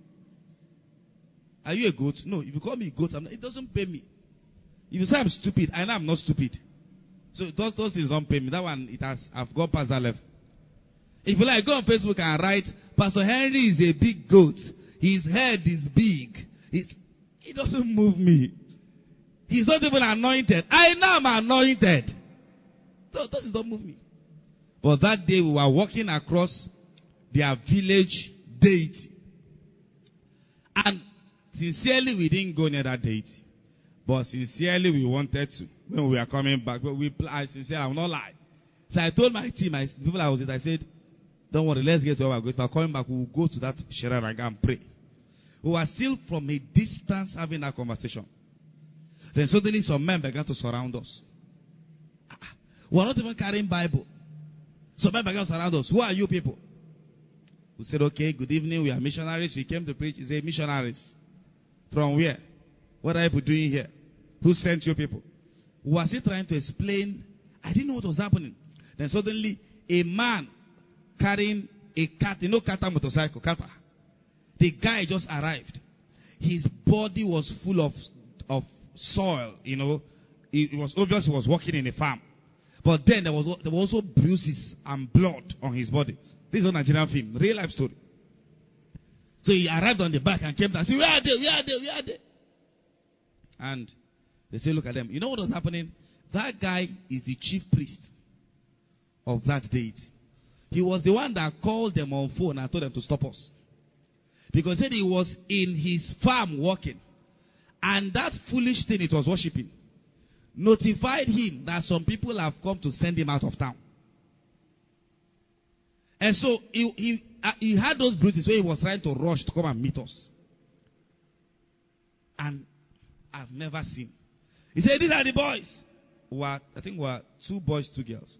Are you a goat? No. If you call me a goat, I'm not, it doesn't pay me. If you say I'm stupid, I know I'm not stupid. So those, those things don't pay me. That one, it has, I've gone past that level. If you like, go on Facebook and write, Pastor Henry is a big goat. His head is big. It's, it doesn't move me. He's not even anointed. I know I'm anointed. Those, those don't move me. But that day we were walking across their village deity. And sincerely we didn't go near that deity. But sincerely we wanted to. When we were coming back, but we, I sincerely, I will not lie. So I told my team, I, the people I was with, I said, don't worry, let's get to where we're going. If we're coming back, we'll go to that shrine and go and pray. We were still from a distance having that conversation. Then suddenly some men began to surround us. We were not even carrying Bible. Some men began to surround us. Who are you people? We said, okay, good evening. We are missionaries. We came to preach. He said, missionaries. From where? What are you doing here? Who sent you people? We were still trying to explain. I didn't know what was happening. Then suddenly, a man carrying a cat, you know, kata motorcycle, kata. The guy just arrived. His body was full of, of soil, you know. It was obvious he was working in a farm. But then there was, there were also bruises and blood on his body. This is a Nigerian film, real life story. So he arrived on the back and came down and said, where are they? Where are they? Where are they? And they say, look at them. You know what was happening? That guy is the chief priest of that deity. He was the one that called them on phone and told them to stop us. Because he said he was in his farm working. And that foolish thing it was worshiping notified him that some people have come to send him out of town. And so he, he, uh, he had those bruises where he was trying to rush to come and meet us. And I've never seen. He said, these are the boys. We are, I think we are two boys, two girls.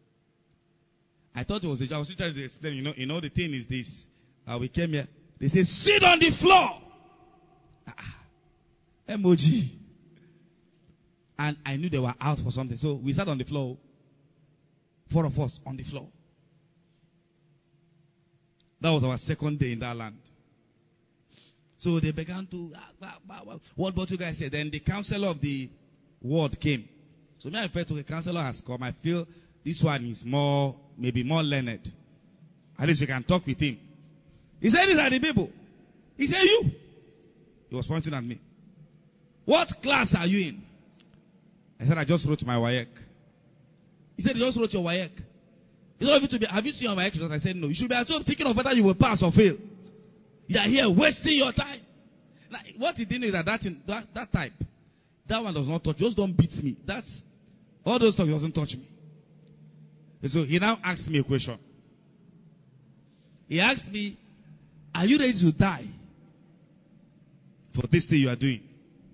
I thought it was a joke. I was still trying to explain, you know, you know the thing is this. Uh, we came here. They said, sit on the floor. Ah, M O G. And I knew they were out for something. So we sat on the floor. Four of us on the floor. That was our second day in that land. So they began to, what about you guys said? Then the counselor of the ward came. So me I refer to the counselor has come. I feel this one is more, maybe more learned. At least we can talk with him. He said, these are the people. He said, you. He was pointing at me. What class are you in? I said, I just wrote my W A E C. He said, you just wrote your W A E C. He said, to be, have you seen your W A E C results? I said, no. You should be at home thinking of whether you will pass or fail. You are here wasting your time. Now, what he didn't know is that that, in, that that type, that one does not touch. Just don't beat me. That's, all those stuff doesn't touch me. And so he now asked me a question. He asked me, are you ready to die for this thing you are doing?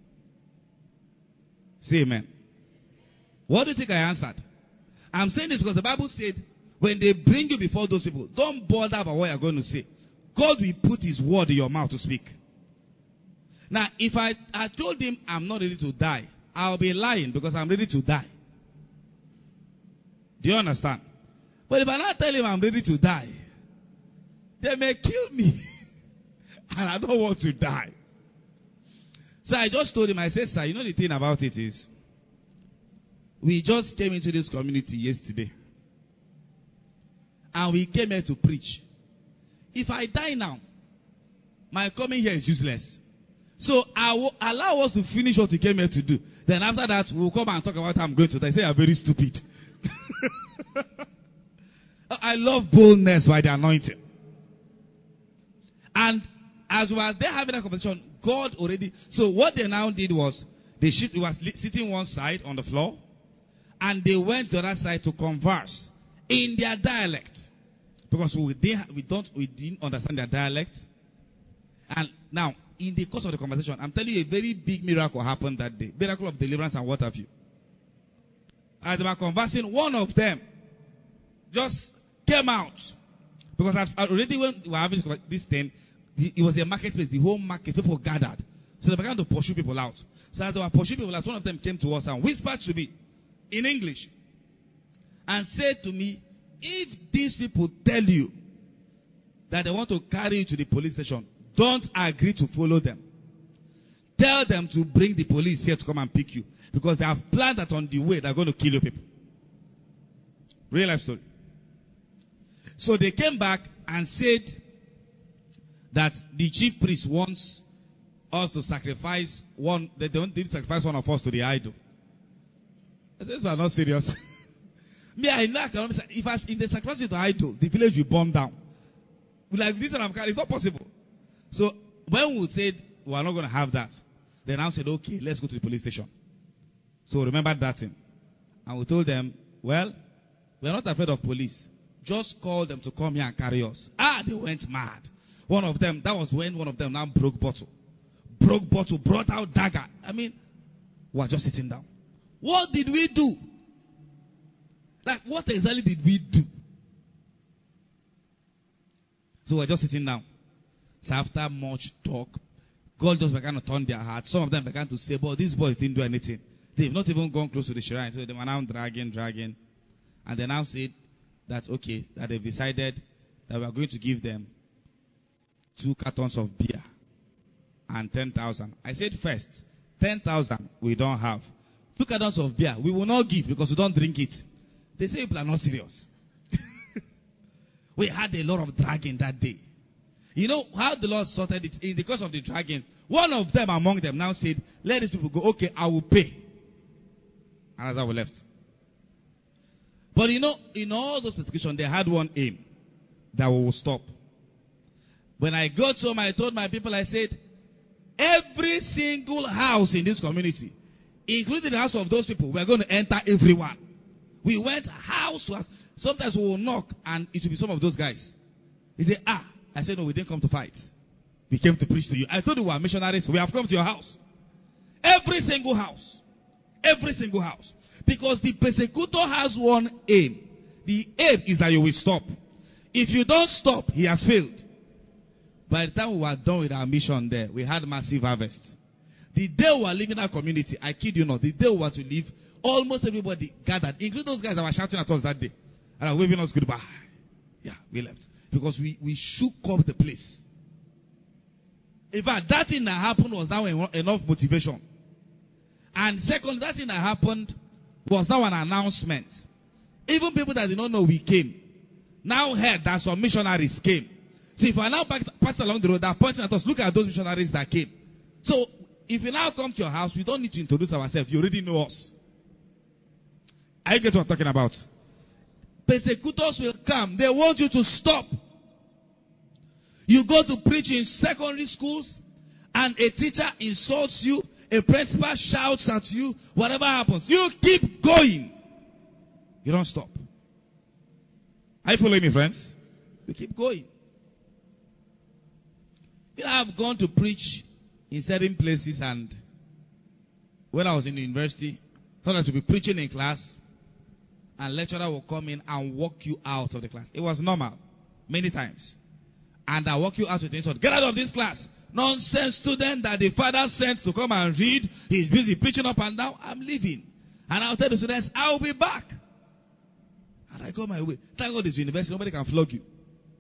Say amen. What do you think I answered? I'm saying this because the Bible said, when they bring you before those people, don't bother about what you're going to say. God will put his word in your mouth to speak. Now, if I, I told him I'm not ready to die, I'll be lying because I'm ready to die. Do you understand? But if I not tell him I'm ready to die, they may kill me. And I don't want to die. So I just told him, I said, sir, you know the thing about it is, we just came into this community yesterday. And we came here to preach. If I die now, my coming here is useless. So I will allow us to finish what we came here to do. Then after that, we'll come and talk about how I'm going to die. Say, you're very stupid. I love boldness by the anointing. And as we were there having a conversation, God already... So what they now did was, they was sitting one side on the floor, and they went to the other side to converse in their dialect. Because we didn't, we don't, we didn't understand their dialect. And now, in the course of the conversation, I'm telling you, a very big miracle happened that day. Miracle of deliverance and what have you. As they were conversing, one of them just came out. Because already when we were having this thing, it was a marketplace, the whole market, people gathered. So they began to pursue people out. So as they were pursuing people out, one of them came to us and whispered to me in English and said to me, if these people tell you that they want to carry you to the police station, don't agree to follow them. Tell them to bring the police here to come and pick you. Because they have planned that on the way they're going to kill you people. Real life story. So they came back and said that the chief priest wants us to sacrifice one, they don't need to sacrifice one of us to the idol. I said, we are not serious. Me, I know I cannot, if, I, if they sacrifice you to idol, the village will burn down. Like this, and I'm, it's not possible. So when we said we are not going to have that, they now said, okay, let's go to the police station. So remember that thing. And we told them, well, we're not afraid of police. Just call them to come here and carry us. Ah, they went mad. One of them, that was when one of them now broke bottle. Broke bottle, brought out dagger. I mean, we were just sitting down. What did we do? Like, what exactly did we do? So we're just sitting down. So after much talk, God just began to turn their hearts. Some of them began to say, but these boys didn't do anything. They've not even gone close to the shrine. So they were now dragging, dragging. And they now said that, okay, that they've decided that we are going to give them two cartons of beer and ten thousand. I said first, ten thousand we don't have. Two cartons of beer we will not give because we don't drink it. They say people are not serious. We had a lot of dragging that day. You know how the Lord sorted it? In the course of the dragging, one of them among them now said, let these people go. Okay, I will pay. And as I we left. But you know, in all those persecutions, they had one aim, that we will stop. When I got home, I told my people, I said, every single house in this community, including the house of those people, we are going to enter everyone. We went house to house. Sometimes we will knock and it will be some of those guys. He said, ah. I said, no, we didn't come to fight. We came to preach to you. I told you we are missionaries. We have come to your house. Every single house. Every single house. Because the persecutor has one aim. The aim is that you will stop. If you don't stop, he has failed. By the time we were done with our mission there, we had massive harvest. The day we were leaving our community, I kid you not, the day we were to leave, almost everybody gathered, including those guys that were shouting at us that day, and were waving us goodbye. Yeah, we left. Because we, we shook up the place. In fact, that thing that happened was now enough motivation. And second, that thing that happened was now an announcement. Even people that did not know we came, now heard that some missionaries came. So if I now pass along the road, they're pointing at us, look at those missionaries that came. So if we now come to your house, we don't need to introduce ourselves. You already know us. I get what I'm talking about. Persecutors will come. They want you to stop. You go to preach in secondary schools and a teacher insults you, a principal shouts at you, whatever happens, you keep going. You don't stop. Are you following me, friends? You keep going. You know, I've gone to preach in certain places, and when I was in the university, thought I should be preaching in class, and lecturer will come in and walk you out of the class. It was normal, many times. And I walk you out with the insult. Get out of this class. Nonsense student that the father sent to come and read. He's busy preaching up and down. I'm leaving. And I'll tell the students, I'll be back. And I go my way. Thank God it's university. Nobody can flog you.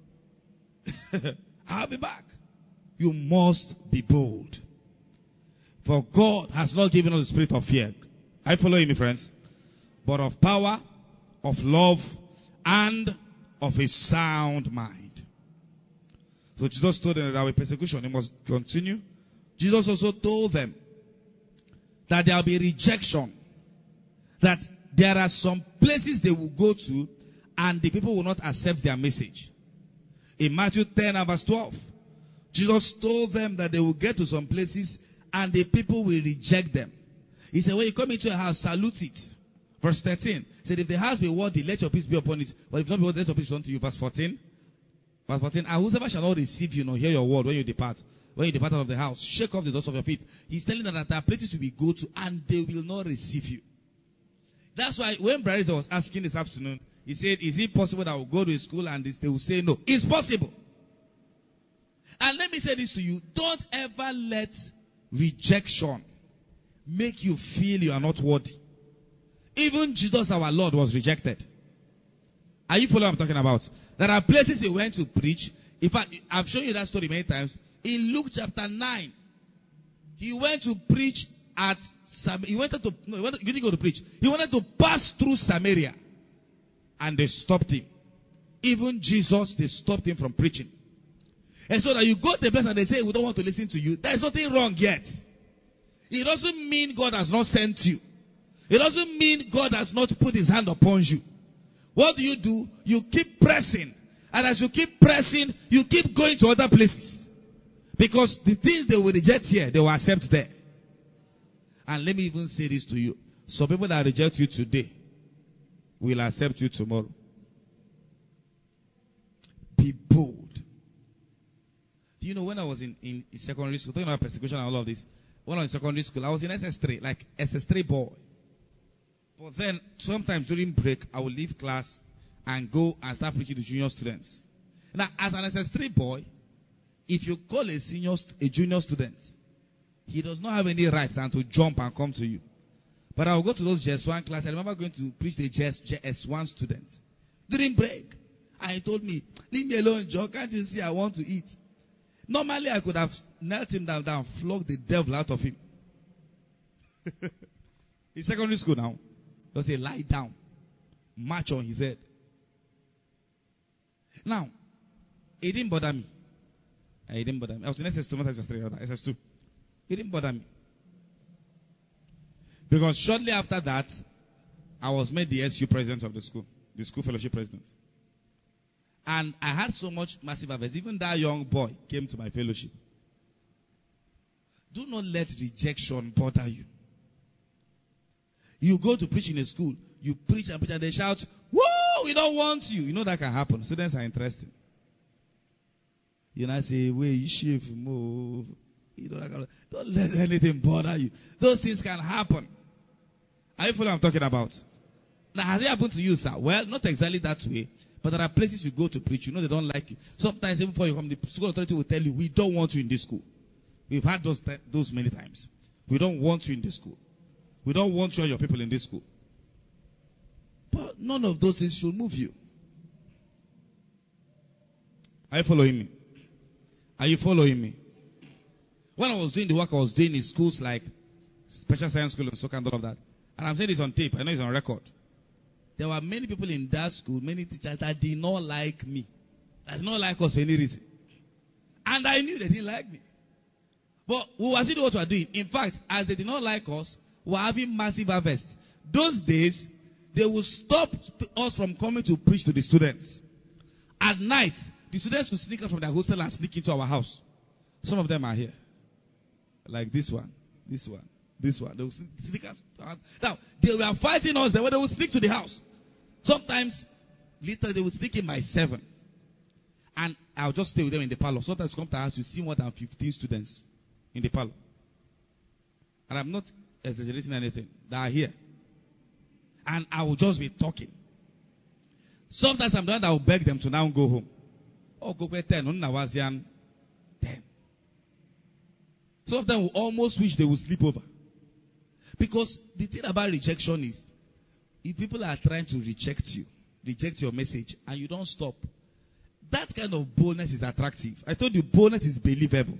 I'll be back. You must be bold. For God has not given us the spirit of fear. Are you following me, friends? But of power, of love, and of a sound mind. So Jesus told them that there will be persecution. They must continue. Jesus also told them that there will be rejection. That there are some places they will go to and the people will not accept their message. In Matthew ten and verse twelve, Jesus told them that they will get to some places and the people will reject them. He said, when you come into a house, salute it. Verse thirteen. He said, if the house be worthy, let your peace be upon it. But if not be worthy, let your peace be unto you. Verse fourteen. Verse fourteen. And whosoever shall not receive you nor hear your word when you depart, when you depart out of the house, shake off the dust of your feet. He's telling them that there are places you will go to and they will not receive you. That's why when Brother was asking this afternoon, he said, is it possible that we'll go to a school and they will say no? It's possible. And let me say this to you. Don't ever let rejection make you feel you are not worthy. Even Jesus our Lord was rejected. Are you following what I'm talking about? There are places he went to preach. In fact, I've shown you that story many times. In Luke chapter nine, he went to preach at Sam. He wanted to, no, he, wanted, he didn't go to preach. He wanted to pass through Samaria. And they stopped him. Even Jesus, they stopped him from preaching. And so that you go to the place and they say, we don't want to listen to you. There is nothing wrong yet. It doesn't mean God has not sent you. It doesn't mean God has not put his hand upon you. What do you do? You keep pressing. And as you keep pressing, you keep going to other places. Because the things they will reject here, they will accept there. And let me even say this to you. Some people that reject you today will accept you tomorrow. Be bold. Do you know when I was in, in, in secondary school, talking about persecution and all of this, when I was in secondary school, I was in S S three, like S S three boy. But then, sometimes during break, I would leave class and go and start preaching to junior students. Now, as an S S three boy, if you call a senior, a junior student, he does not have any right than to jump and come to you. But I will go to those J S one class. I remember going to preach to a J S one student during break. And he told me, leave me alone, Joe. Can't you see I want to eat? Normally, I could have knelt him down, down, flogged the devil out of him. In secondary school now. They'll say, lie down. March on his head. Now, it didn't bother me. It didn't bother me. I was in S S two, not S S three, rather. S S two. It didn't bother me. Because shortly after that, I was made the S U president of the school. the school fellowship president. And I had so much massive harvest. Even that young boy came to my fellowship. Do not let rejection bother you. You go to preach in a school, you preach and preach and they shout, "Whoa, we don't want you." You know that can happen. Students are interested. You know, say, "Wait, you shift, move." You know, that kind of, don't let anything bother you. Those things can happen. Are you following what I'm talking about? Now, has it happened to you, sir? Well, not exactly that way. But there are places you go to preach. You know they don't like you. Sometimes even before you come, the school authority will tell you, "We don't want you in this school." We've had those, those many times. We don't want you in this school. We don't want you and your people in this school. But none of those things should move you. Are you following me? Are you following me? When I was doing the work I was doing in schools like Special Science School and so and all of that, and I'm saying this on tape, I know it's on record. There were many people in that school, many teachers that did not like me. That did not like us for any reason. And I knew they didn't like me. But we were seeing what we were doing. In fact, as they did not like us, we were having massive harvest. Those days, they would stop us from coming to preach to the students. At night, the students would sneak out from their hostel and sneak into our house. Some of them are here. Like this one, this one, this one. They would sneak out. Now, they were fighting us. They would sneak to the house. Sometimes, later they would sneak in by seven. And I'll just stay with them in the parlor. Sometimes come to the house, you see more than fifteen students in the parlor. And I'm not exaggerating anything. They are here. And I will just be talking. Sometimes I'm the one that will beg them to now go home. Oh, go get ten. ten. Some of them will almost wish they would sleep over. Because the thing about rejection is, if people are trying to reject you, reject your message, and you don't stop, that kind of boldness is attractive. I told you, boldness is believable.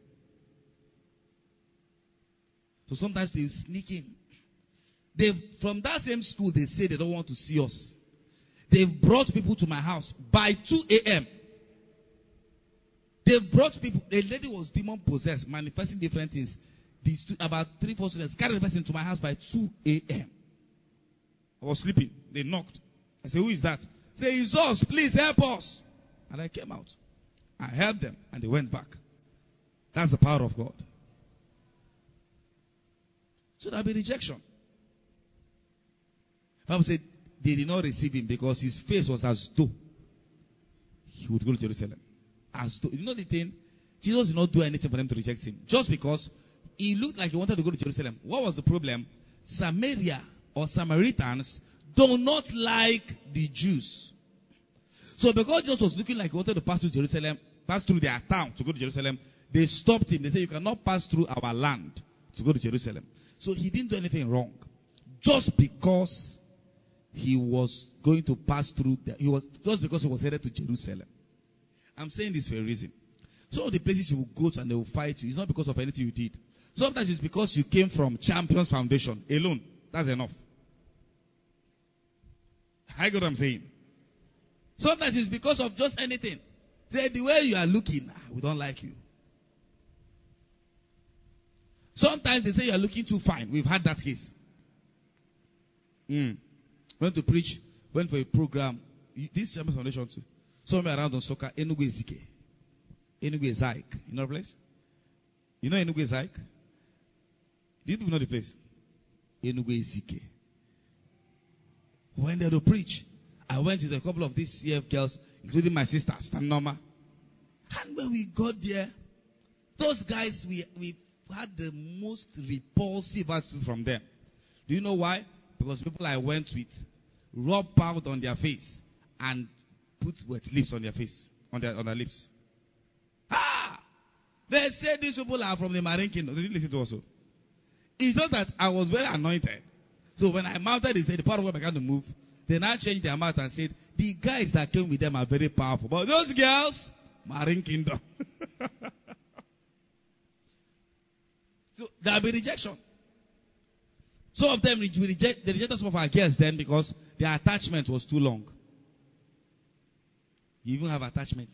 So sometimes they sneak in. They've, from that same school, they say they don't want to see us. They've brought people to my house by two a.m. They've brought people. A lady was demon possessed, manifesting different things. These two, about three, four students carried the person to my house by two a.m. I was sleeping. They knocked. I said, "Who is that?" Say, "It's us. Please help us." And I came out. I helped them, and they went back. That's the power of God. So there'll be rejection. The Bible said they did not receive him because his face was as though he would go to Jerusalem. As though, you know the thing? Jesus did not do anything for them to reject him. Just because he looked like he wanted to go to Jerusalem. What was the problem? Samaria or Samaritans do not like the Jews. So because Jesus was looking like he wanted to pass through Jerusalem, pass through their town to go to Jerusalem, they stopped him. They said, "You cannot pass through our land to go to Jerusalem." So he didn't do anything wrong. Just because he was going to pass through, the, he was just because he was headed to Jerusalem. I'm saying this for a reason. Some of the places you will go to and they will fight you, it's not because of anything you did. Sometimes it's because you came from Champions Foundation alone. That's enough. I get what I'm saying. Sometimes it's because of just anything. Say, the way you are looking, we don't like you. Sometimes they say you are looking too fine. We've had that case. Mm. Went to preach, went for a program. This Champions Foundation too. Somewhere around on Soka, Enugu Ezike. Enugu Ezaik. You know the place? You know Enugu Ezaik? Do you people know the place? Enugu Ezike. Went there to preach. I went with a couple of these C F girls, including my sister, Stan Norma. And when we got there, those guys, we, we had the most repulsive attitude from them. Do you know why? Because people I went with rubbed powder on their face and put wet lips on their face, on their, on their lips. Ah! They said these people are from the Marine Kingdom. They didn't listen to us. It's just that I was very anointed. So when I mounted, they said the power of God began to move. They now changed their mouth and said, the guys that came with them are very powerful. But those girls, Marine Kingdom. So there will be rejection. Some of them reject, they rejected some of our girls then because their attachment was too long. You even have attachment.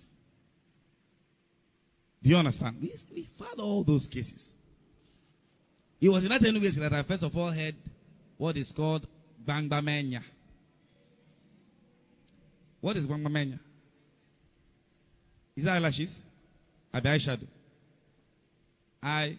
Do you understand? We, we found all those cases. It was in that Enugu that I first of all heard what is called Bangbamenya. What is Gwangwamenya? Is that eyelashes? Abi eyeshadow? Eye?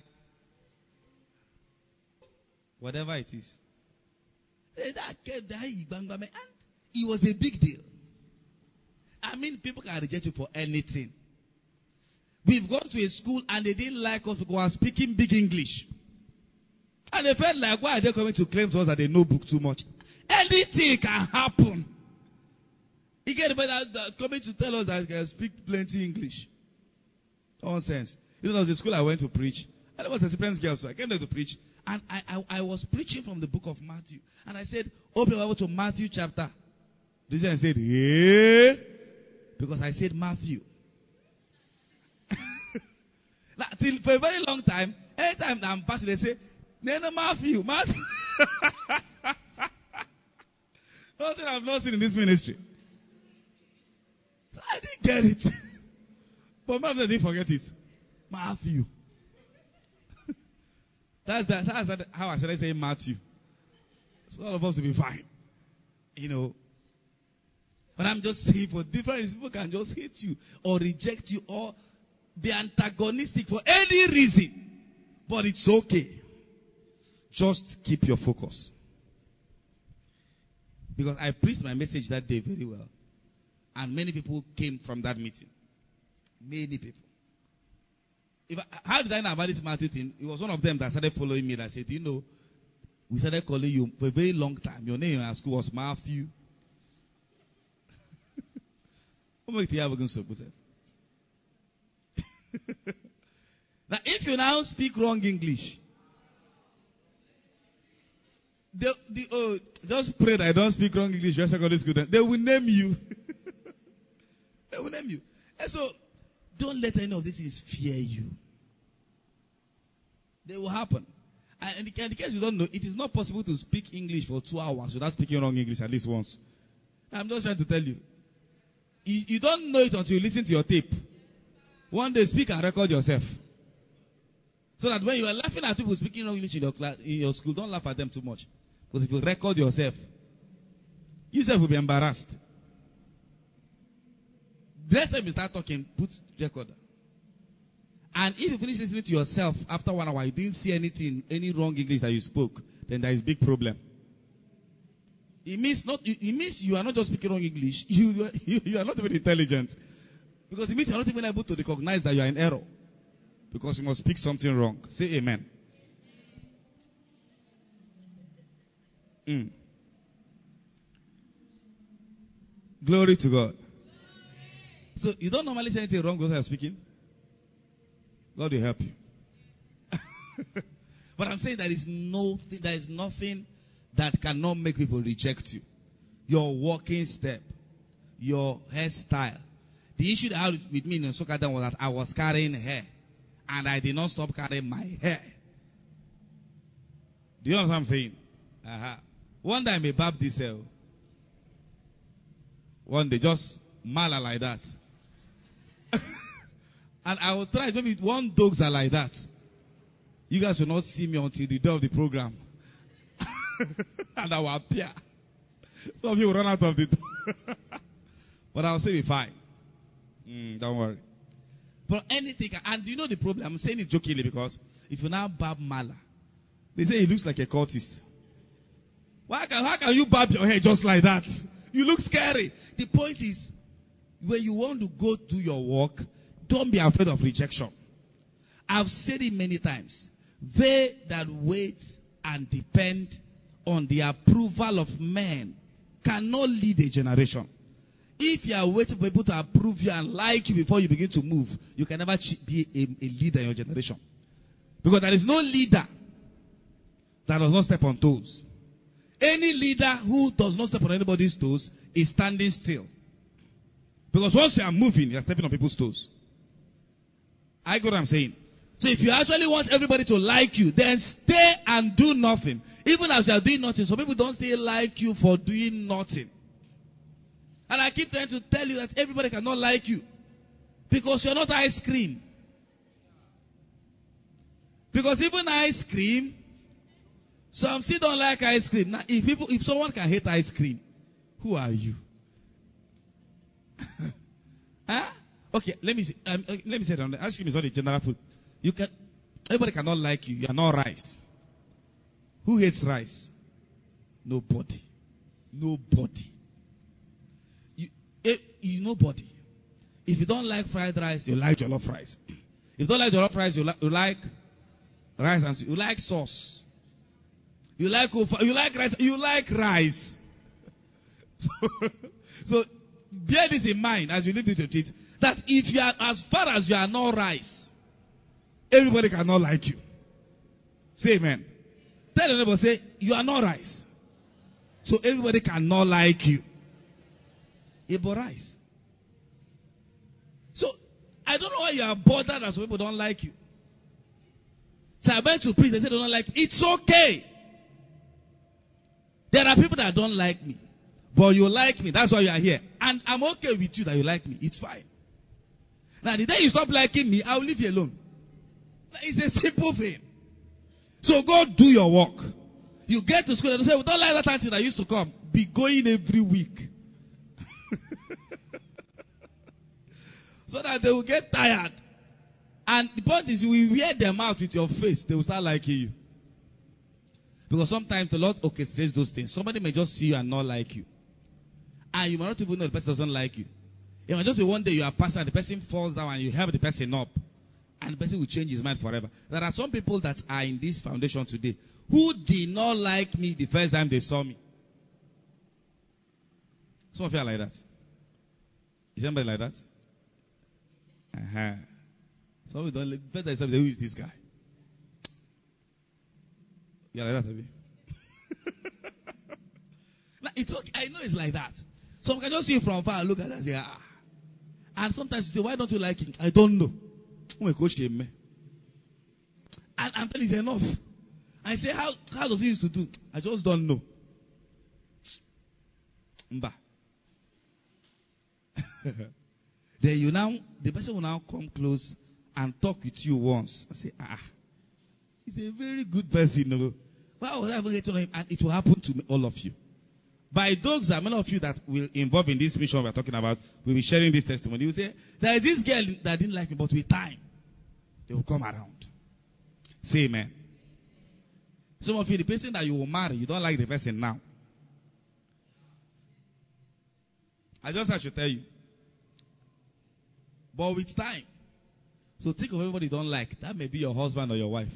Whatever it is. That kept and it was a big deal. I mean, people can reject you for anything. We've gone to a school and they didn't like us because we were speaking big English. And they felt like, why are they coming to claim to us that they know book too much? Anything can happen. You get about that, that coming to tell us that they can speak plenty English. Nonsense. You know, there was a school I went to preach. And there was a different girl, so I came there to preach. And I, I, I was preaching from the book of Matthew. And I said, open your Bible to Matthew chapter. The student said, yeah. Because I said Matthew. Now, till for a very long time, anytime I'm passing, they say, no, no, Matthew, Matthew. Nothing I've not seen in this ministry. So I didn't get it. But Matthew didn't forget it. Matthew. That's, that, that's that, how I started saying Matthew. So all of us will be fine. You know. But I'm just saying, for different reasons, people can just hate you or reject you or be antagonistic for any reason. But it's okay. Just keep your focus. Because I preached my message that day very well. And many people came from that meeting. Many people. If I, how did I know about this Matthew thing? It was one of them that started following me that said, do you know, we started calling you for a very long time. Your name in our school was Matthew. Now, if you now speak wrong English, they, the, oh, just pray that I don't speak wrong English. You're secondary school. They will name you. They will name you. And so, don't let any of this is fear you. They will happen. And in case you don't know, it is not possible to speak English for two hours without speaking wrong English at least once. I'm just trying to tell you. You, you don't know it until you listen to your tape. One day, speak and record yourself. So that when you are laughing at people speaking wrong English in your class, in your school, don't laugh at them too much. Because if you record yourself, yourself will be embarrassed. The next time you start talking, put recorder. And if you finish listening to yourself after one hour, you didn't see anything, any wrong English that you spoke, then there is big problem. It means not. It means you are not just speaking wrong English. You, you, you are not even intelligent, because it means you are not even able to recognize that you are in error, because you must speak something wrong. Say amen. Mm. Glory to God. So you don't normally say anything wrong because you are speaking. God will help you. But I'm saying there is no, there is nothing that cannot make people reject you. Your walking step, your hairstyle. The issue that I had with me in Sokadan was that I was carrying hair, and I did not stop carrying my hair. Do you understand what I'm saying? Uh-huh. One day I may barb this hair. One day, just mala like that. And I will try, maybe one dogs are like that. You guys will not see me until the day of the program. And I will appear. Some of you will run out of the door. But I will say be fine. Mm, don't worry. But anything, and do you know the problem? I'm saying it jokingly because if you now barb mala, they say he looks like a cultist. Why can, how can you barb your hair just like that? You look scary. The point is, when you want to go do your work, don't be afraid of rejection. I've said it many times. They that wait and depend on the approval of men cannot lead a generation. If you are waiting for people to approve you and like you before you begin to move, you can never be a, a leader in your generation. Because there is no leader that does not step on toes. Any leader who does not step on anybody's toes is standing still. Because once you are moving, you are stepping on people's toes. I get what I'm saying. So if you actually want everybody to like you, then stay and do nothing. Even as you are doing nothing, some people don't still like you for doing nothing. And I keep trying to tell you that everybody cannot like you. Because you're not ice cream. Because even ice cream, some still don't like ice cream. Now, if people, if someone can hate ice cream, who are you? Huh? Okay, let me see. Um, uh, let me say that. Ice cream is not a general food. You can. Everybody cannot like you. You are not rice. Who hates rice? Nobody. Nobody. You, eh, you nobody. If you don't like fried rice, you like jollof rice. If you don't like jollof rice, you, li- you like rice and you like sauce. You like you like rice. You like rice. So, so bear this in mind as you lead into it. That if you are, as far as you are not rice, everybody cannot like you. Say amen. Tell your neighbor, say, you are not rice. So everybody cannot like you. About rice. So, I don't know why you are bothered that some people don't like you. So I went to preach, they said they don't like you. It's okay. There are people that don't like me. But you like me. That's why you are here. And I'm okay with you that you like me. It's fine. Now, the day you stop liking me, I'll leave you alone. It's a simple thing. So go do your work. You get to school and they say, we don't like that auntie that used to come. Be going every week. So that they will get tired. And the point is, you will wear them out with your face. They will start liking you. Because sometimes the Lord orchestrates those things. Somebody may just see you and not like you. And you might not even know the person doesn't like you. It might just be one day you are passing and the person falls down and you help the person up. And the person will change his mind forever. There are some people that are in this foundation today who did not like me the first time they saw me. Some of you are like that. Is anybody like that? Uh-huh. Some of you don't like, better than who is this guy? You are like that, Abi? Now, it's okay. I know it's like that. Some can just see you from far and look at it and say, ah. And sometimes you say, why don't you like him? I don't know. Oh my gosh, and I'm telling you, it's enough. I say, how, how does he used to do? I just don't know. Mba. Then you now, the person will now come close and talk with you once. I say, ah, he's a very good person. You know. Why would I ever get to know him? And it will happen to all of you. By dogs, there are many of you that will involve in this mission we're talking about. We'll be sharing this testimony. You will say, there is this girl that didn't like me, but with time, they will come around. Say amen. Some of you, the person that you will marry, you don't like the person now. I just have to tell you. But with time. So think of everybody you don't like. That may be your husband or your wife.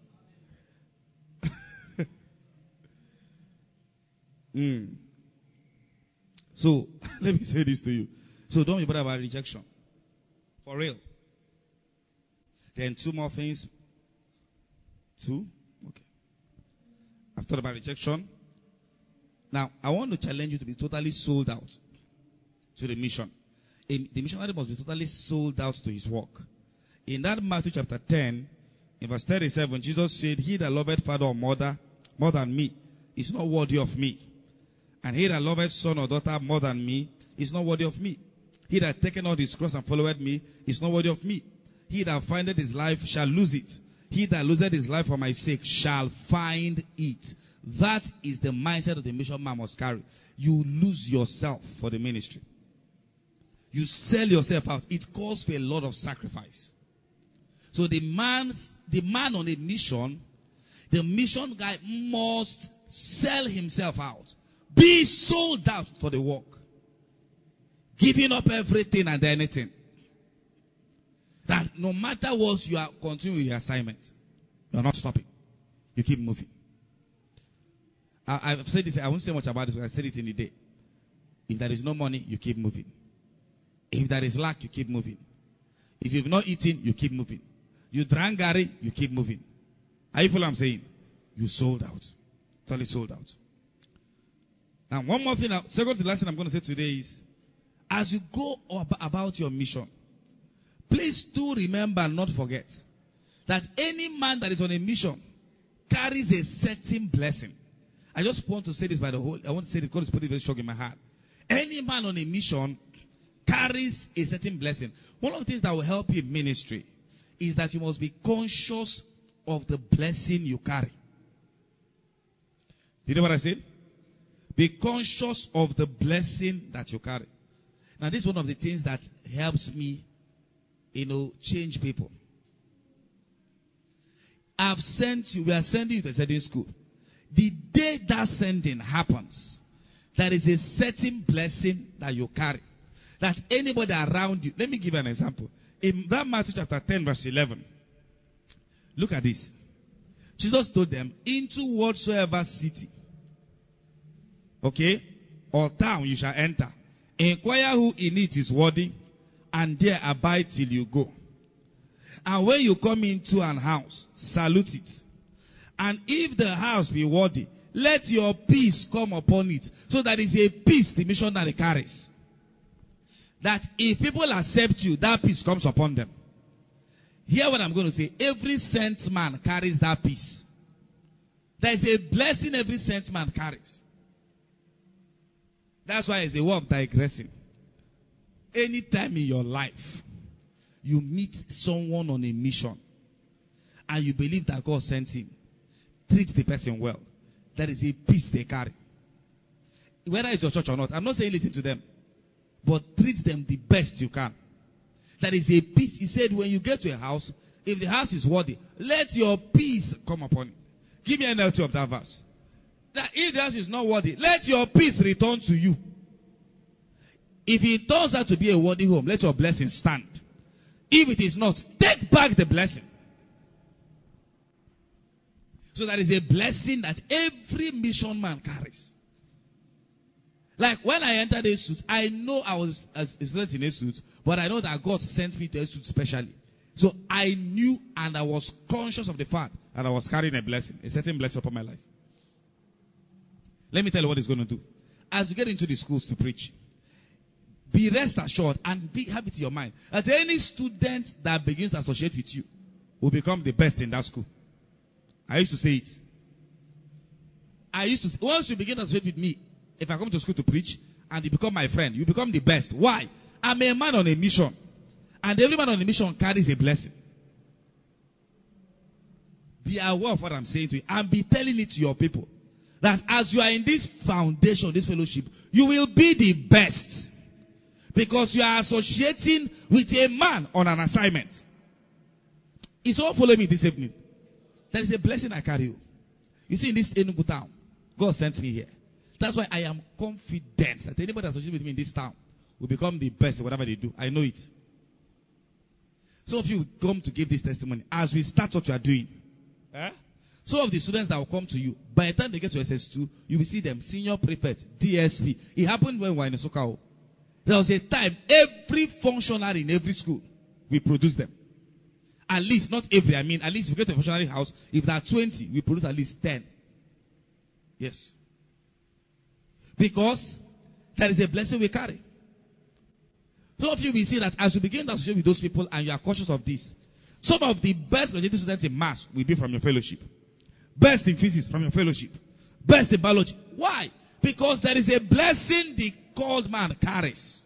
mm. So, let me say this to you. So don't be bothered about rejection. For real. Then two more things. Two? Okay. I've thought about rejection. Now, I want to challenge you to be totally sold out to the mission. A, the missionary must be totally sold out to his work. In that Matthew chapter ten, in verse thirty-seven, Jesus said, he that loveth father or mother more than me is not worthy of me. And he that loveth son or daughter more than me is not worthy of me. He that taketh not his cross and followeth me is not worthy of me. He that findeth his life shall lose it. He that loseth his life for my sake shall find it. That is the mindset of the mission man must carry. You lose yourself for the ministry. You sell yourself out. It calls for a lot of sacrifice. So the man's, the man on a mission, the mission guy must sell himself out. Be sold out for the work. Giving up everything and anything. That no matter what, you are continuing your assignment. You are not stopping. You keep moving. I, I've said this, I won't say much about this, but I said it in the day. If there is no money, you keep moving. If there is lack, you keep moving. If you've not eaten, you keep moving. You drank Gary, you keep moving. Are you following what I'm saying? You sold out. Totally sold out. Now, one more thing, second to the last thing I'm going to say today is, as you go about your mission, please do remember and not forget that any man that is on a mission carries a certain blessing. I just want to say this by the whole, I want to say this because it's put it very strong in my heart. Any man on a mission carries a certain blessing. One of the things that will help you in ministry is that you must be conscious of the blessing you carry. Did you know what I said? Be conscious of the blessing that you carry. Now, this is one of the things that helps me, you know, change people. I've sent you, we are sending you to a certain school. The day that sending happens, there is a certain blessing that you carry. That anybody around you, let me give you an example. In that Matthew chapter ten, verse eleven, look at this. Jesus told them, into whatsoever city, okay, or town you shall enter. Inquire who in it is worthy, and there abide till you go. And when you come into an house, salute it. And if the house be worthy, let your peace come upon it. So that is a peace the missionary carries. That if people accept you, that peace comes upon them. Hear what I'm going to say. Every sent man carries that peace. There is a blessing every sent man carries. That's why it's a word of digressing. Anytime in your life you meet someone on a mission and you believe that God sent him, treat the person well. There is a peace they carry. Whether it's your church or not, I'm not saying listen to them, but treat them the best you can. There is a peace. He said, when you get to a house, if the house is worthy, let your peace come upon it. Give me an L T of that verse. That if the house is not worthy, let your peace return to you. If it turns out to be a worthy home, let your blessing stand. If it is not, take back the blessing. So there is a blessing that every mission man carries. Like when I entered a suit, I know I was a student in a suit, but I know that God sent me to a suit specially. So I knew and I was conscious of the fact that I was carrying a blessing, a certain blessing upon my life. Let me tell you what it's going to do. As you get into the schools to preach, be rest assured and be happy to your mind that any student that begins to associate with you will become the best in that school. I used to say it. I used to say, once you begin to associate with me, if I come to school to preach and you become my friend, you become the best. Why? I'm a man on a mission. And every man on a mission carries a blessing. Be aware of what I'm saying to you and be telling it to your people. That as you are in this foundation, this fellowship, you will be the best. Because you are associating with a man on an assignment. It's all following me this evening. There is a blessing I carry you. You see, in this Enugu town, God sent me here. That's why I am confident that anybody associated with me in this town will become the best in whatever they do. I know it. Some of you will come to give this testimony as we start what you are doing. Eh? Some of the students that will come to you, by the time they get to S S two, you will see them senior prefect, D S P. It happened when we were in Sokao. There was a time every functionary in every school, we produce them. At least, not every, I mean, at least if you get to a functionary house, if there are twenty, we produce at least ten. Yes. Because there is a blessing we carry. Some of you will see that as you begin to associate with those people and you are conscious of this, some of the best graduating students in maths will be from your fellowship. Best in physics from your fellowship. Best in biology. Why? Because there is a blessing the called man carries.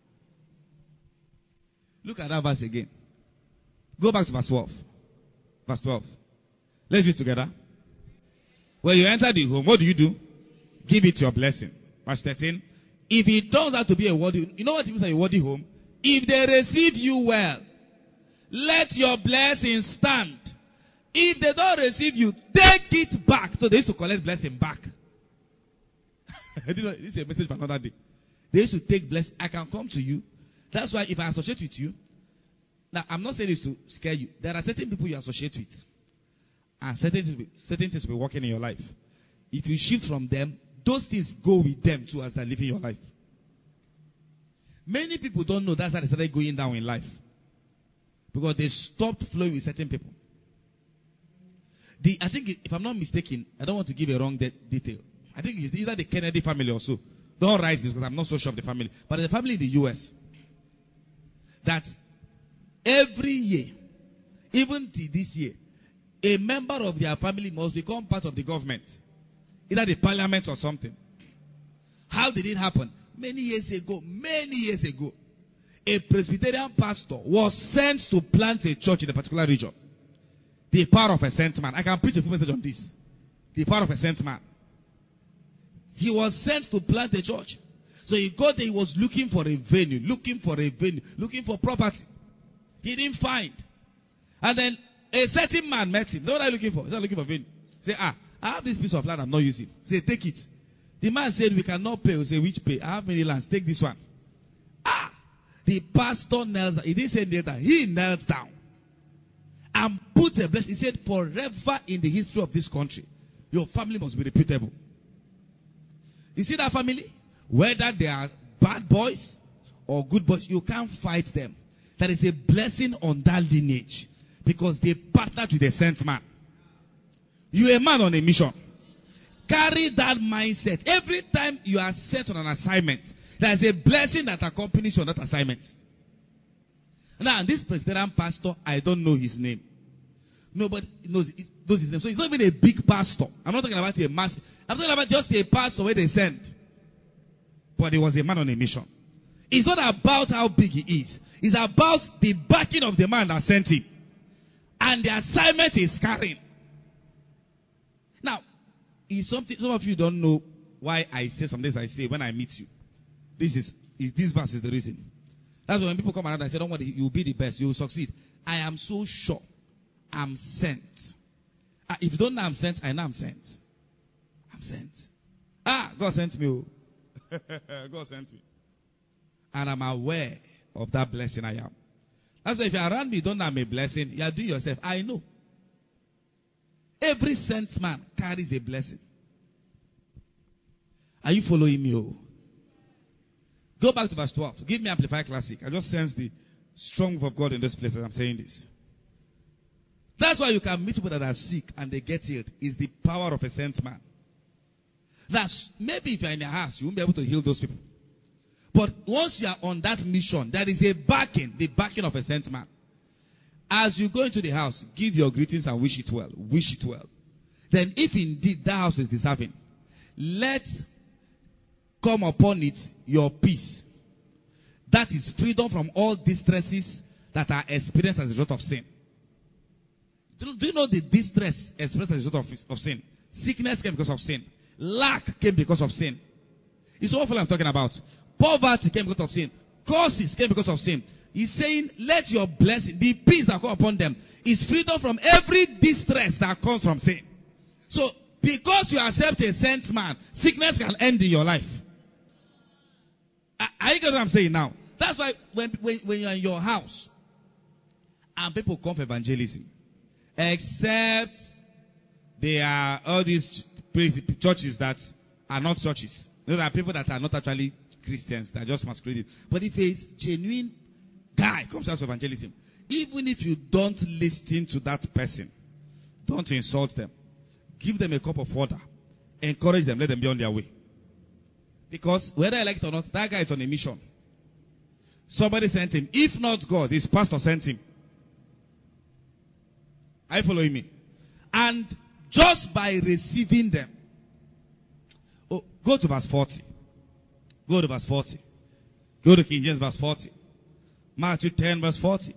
Look at that verse again. Go back to verse twelve. Verse twelve. Let's read together. When you enter the home, what do you do? Give it your blessing. Verse thirteen. If it turns out to be a worthy, you know what it means, a worthy home? If they receive you well, let your blessing stand. If they don't receive you, take it back. So they used to collect blessing back. This is a message for another day. They used to take blessing. I can come to you. That's why if I associate with you, now I'm not saying this to scare you. There are certain people you associate with, and certain things will be, certain things will be working in your life. If you shift from them, those things go with them too as they're living your life. Many people don't know that's how they started going down in life. Because they stopped flowing with certain people. The, I think, if I'm not mistaken, I don't want to give a wrong de- detail. I think it's either the Kennedy family or so. Don't write this because I'm not so sure of the family. But there's a family in the U S that every year, even till this year, a member of their family must become part of the government. Either the parliament or something. How did it happen? Many years ago, many years ago, a Presbyterian pastor was sent to plant a church in a particular region. The power of a sent man. I can preach a full message on this. The power of a sent man. He was sent to plant a church. So he got there, he was looking for a venue, looking for a venue, looking for property. He didn't find. And then a certain man met him. So what are you looking for? He's not looking for venue. Say, ah, I have this piece of land I'm not using. Say, take it. The man said, we cannot pay. We say, which pay? I have many lands. Take this one. Ah, the pastor knelt down. He didn't say knelt down. He knelt down. And put a blessing. He said, forever in the history of this country, your family must be reputable. You see that family? Whether they are bad boys or good boys, you can't fight them. There is a blessing on that lineage because they partnered with a sent man. You are a man on a mission. Carry that mindset. Every time you are set on an assignment, there is a blessing that accompanies you on that assignment. Now, this Presbyterian pastor, I don't know his name. Nobody knows, knows his name. So he's not even a big pastor. I'm not talking about a mass. I'm talking about just a pastor where they send. But he was a man on a mission. It's not about how big he is. It's about the backing of the man that sent him. And the assignment is carrying. Now, is something some of you don't know why I say some things I say when I meet you. This is, is this verse is the reason. That's why when people come around and say, don't worry, you will be the best, you will succeed. I am so sure I'm sent. Uh, if you don't know I'm sent, I know I'm sent. I'm sent. Ah, God sent me. God sent me. And I'm aware of that blessing I am. That's why if you're around me, you don't know I'm a blessing, you are doing yourself. I know. Every sent man carries a blessing. Are you following me? Oh? Go back to verse twelve. Give me Amplified Classic. I just sense the strong move of God in this place as I'm saying this. That's why you can meet people that are sick and they get healed. It's the power of a sent man. That's maybe if you're in your house, you won't be able to heal those people. But once you are on that mission, there is a backing, the backing of a sent man. As you go into the house, give your greetings and wish it well. Wish it well. Then if indeed that house is deserving, let come upon it your peace. That is freedom from all distresses that are experienced as a result of sin. Do, do you know the distress experienced as a result of, of sin? Sickness came because of sin. Lack came because of sin. It's what I'm talking about. Poverty came because of sin. Curses came because of sin. He's saying, let your blessing, the peace that come upon them, is freedom from every distress that comes from sin. So, because you accept a sent man, sickness can end in your life. Are you getting what I'm saying now? That's why when, when, when you're in your house, and people come for evangelism, except there are all these churches that are not churches. There are people that are not actually Christians, that are just masquerading. But if a genuine guy comes out to evangelism, even if you don't listen to that person, don't insult them. Give them a cup of water. Encourage them. Let them be on their way. Because whether I like it or not, that guy is on a mission. Somebody sent him. If not God, his pastor sent him. Are you following me? And just by receiving them. Oh, go to verse forty. Go to verse forty. Go to King James verse forty. Matthew ten verse forty.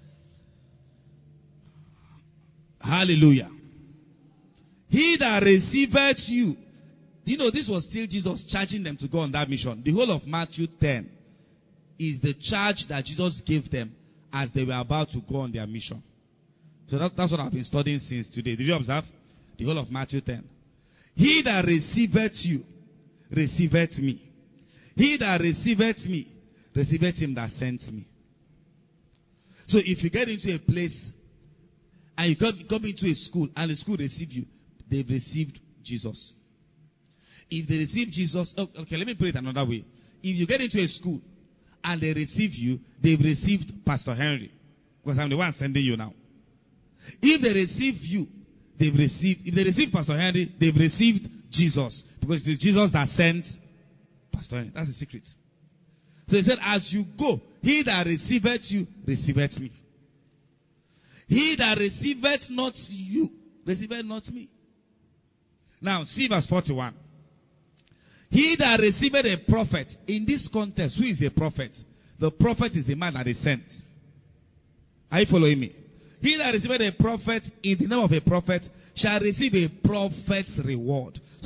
Hallelujah. He that receiveth you. You know, this was still Jesus charging them to go on that mission. The whole of Matthew ten is the charge that Jesus gave them as they were about to go on their mission. So that, that's what I've been studying since today. Did you observe? The whole of Matthew ten. He that receiveth you, receiveth me. He that receiveth me, receiveth him that sent me. So if you get into a place and you come, come into a school and the school receive you, they've received Jesus. If they receive Jesus, okay, let me put it another way. If you get into a school and they receive you, they've received Pastor Henry. Because I'm the one sending you now. If they receive you, they've received, if they receive Pastor Henry, they've received Jesus. Because it is Jesus that sent Pastor Henry. That's the secret. So he said, as you go, he that receiveth you, receiveth me. He that receiveth not you, receiveth not me. Now, see verse forty-one. He that receiveth a prophet, in this context, who is a prophet? The prophet is the man that is sent. Are you following me? He that receiveth a prophet in the name of a prophet shall receive a prophet's reward. So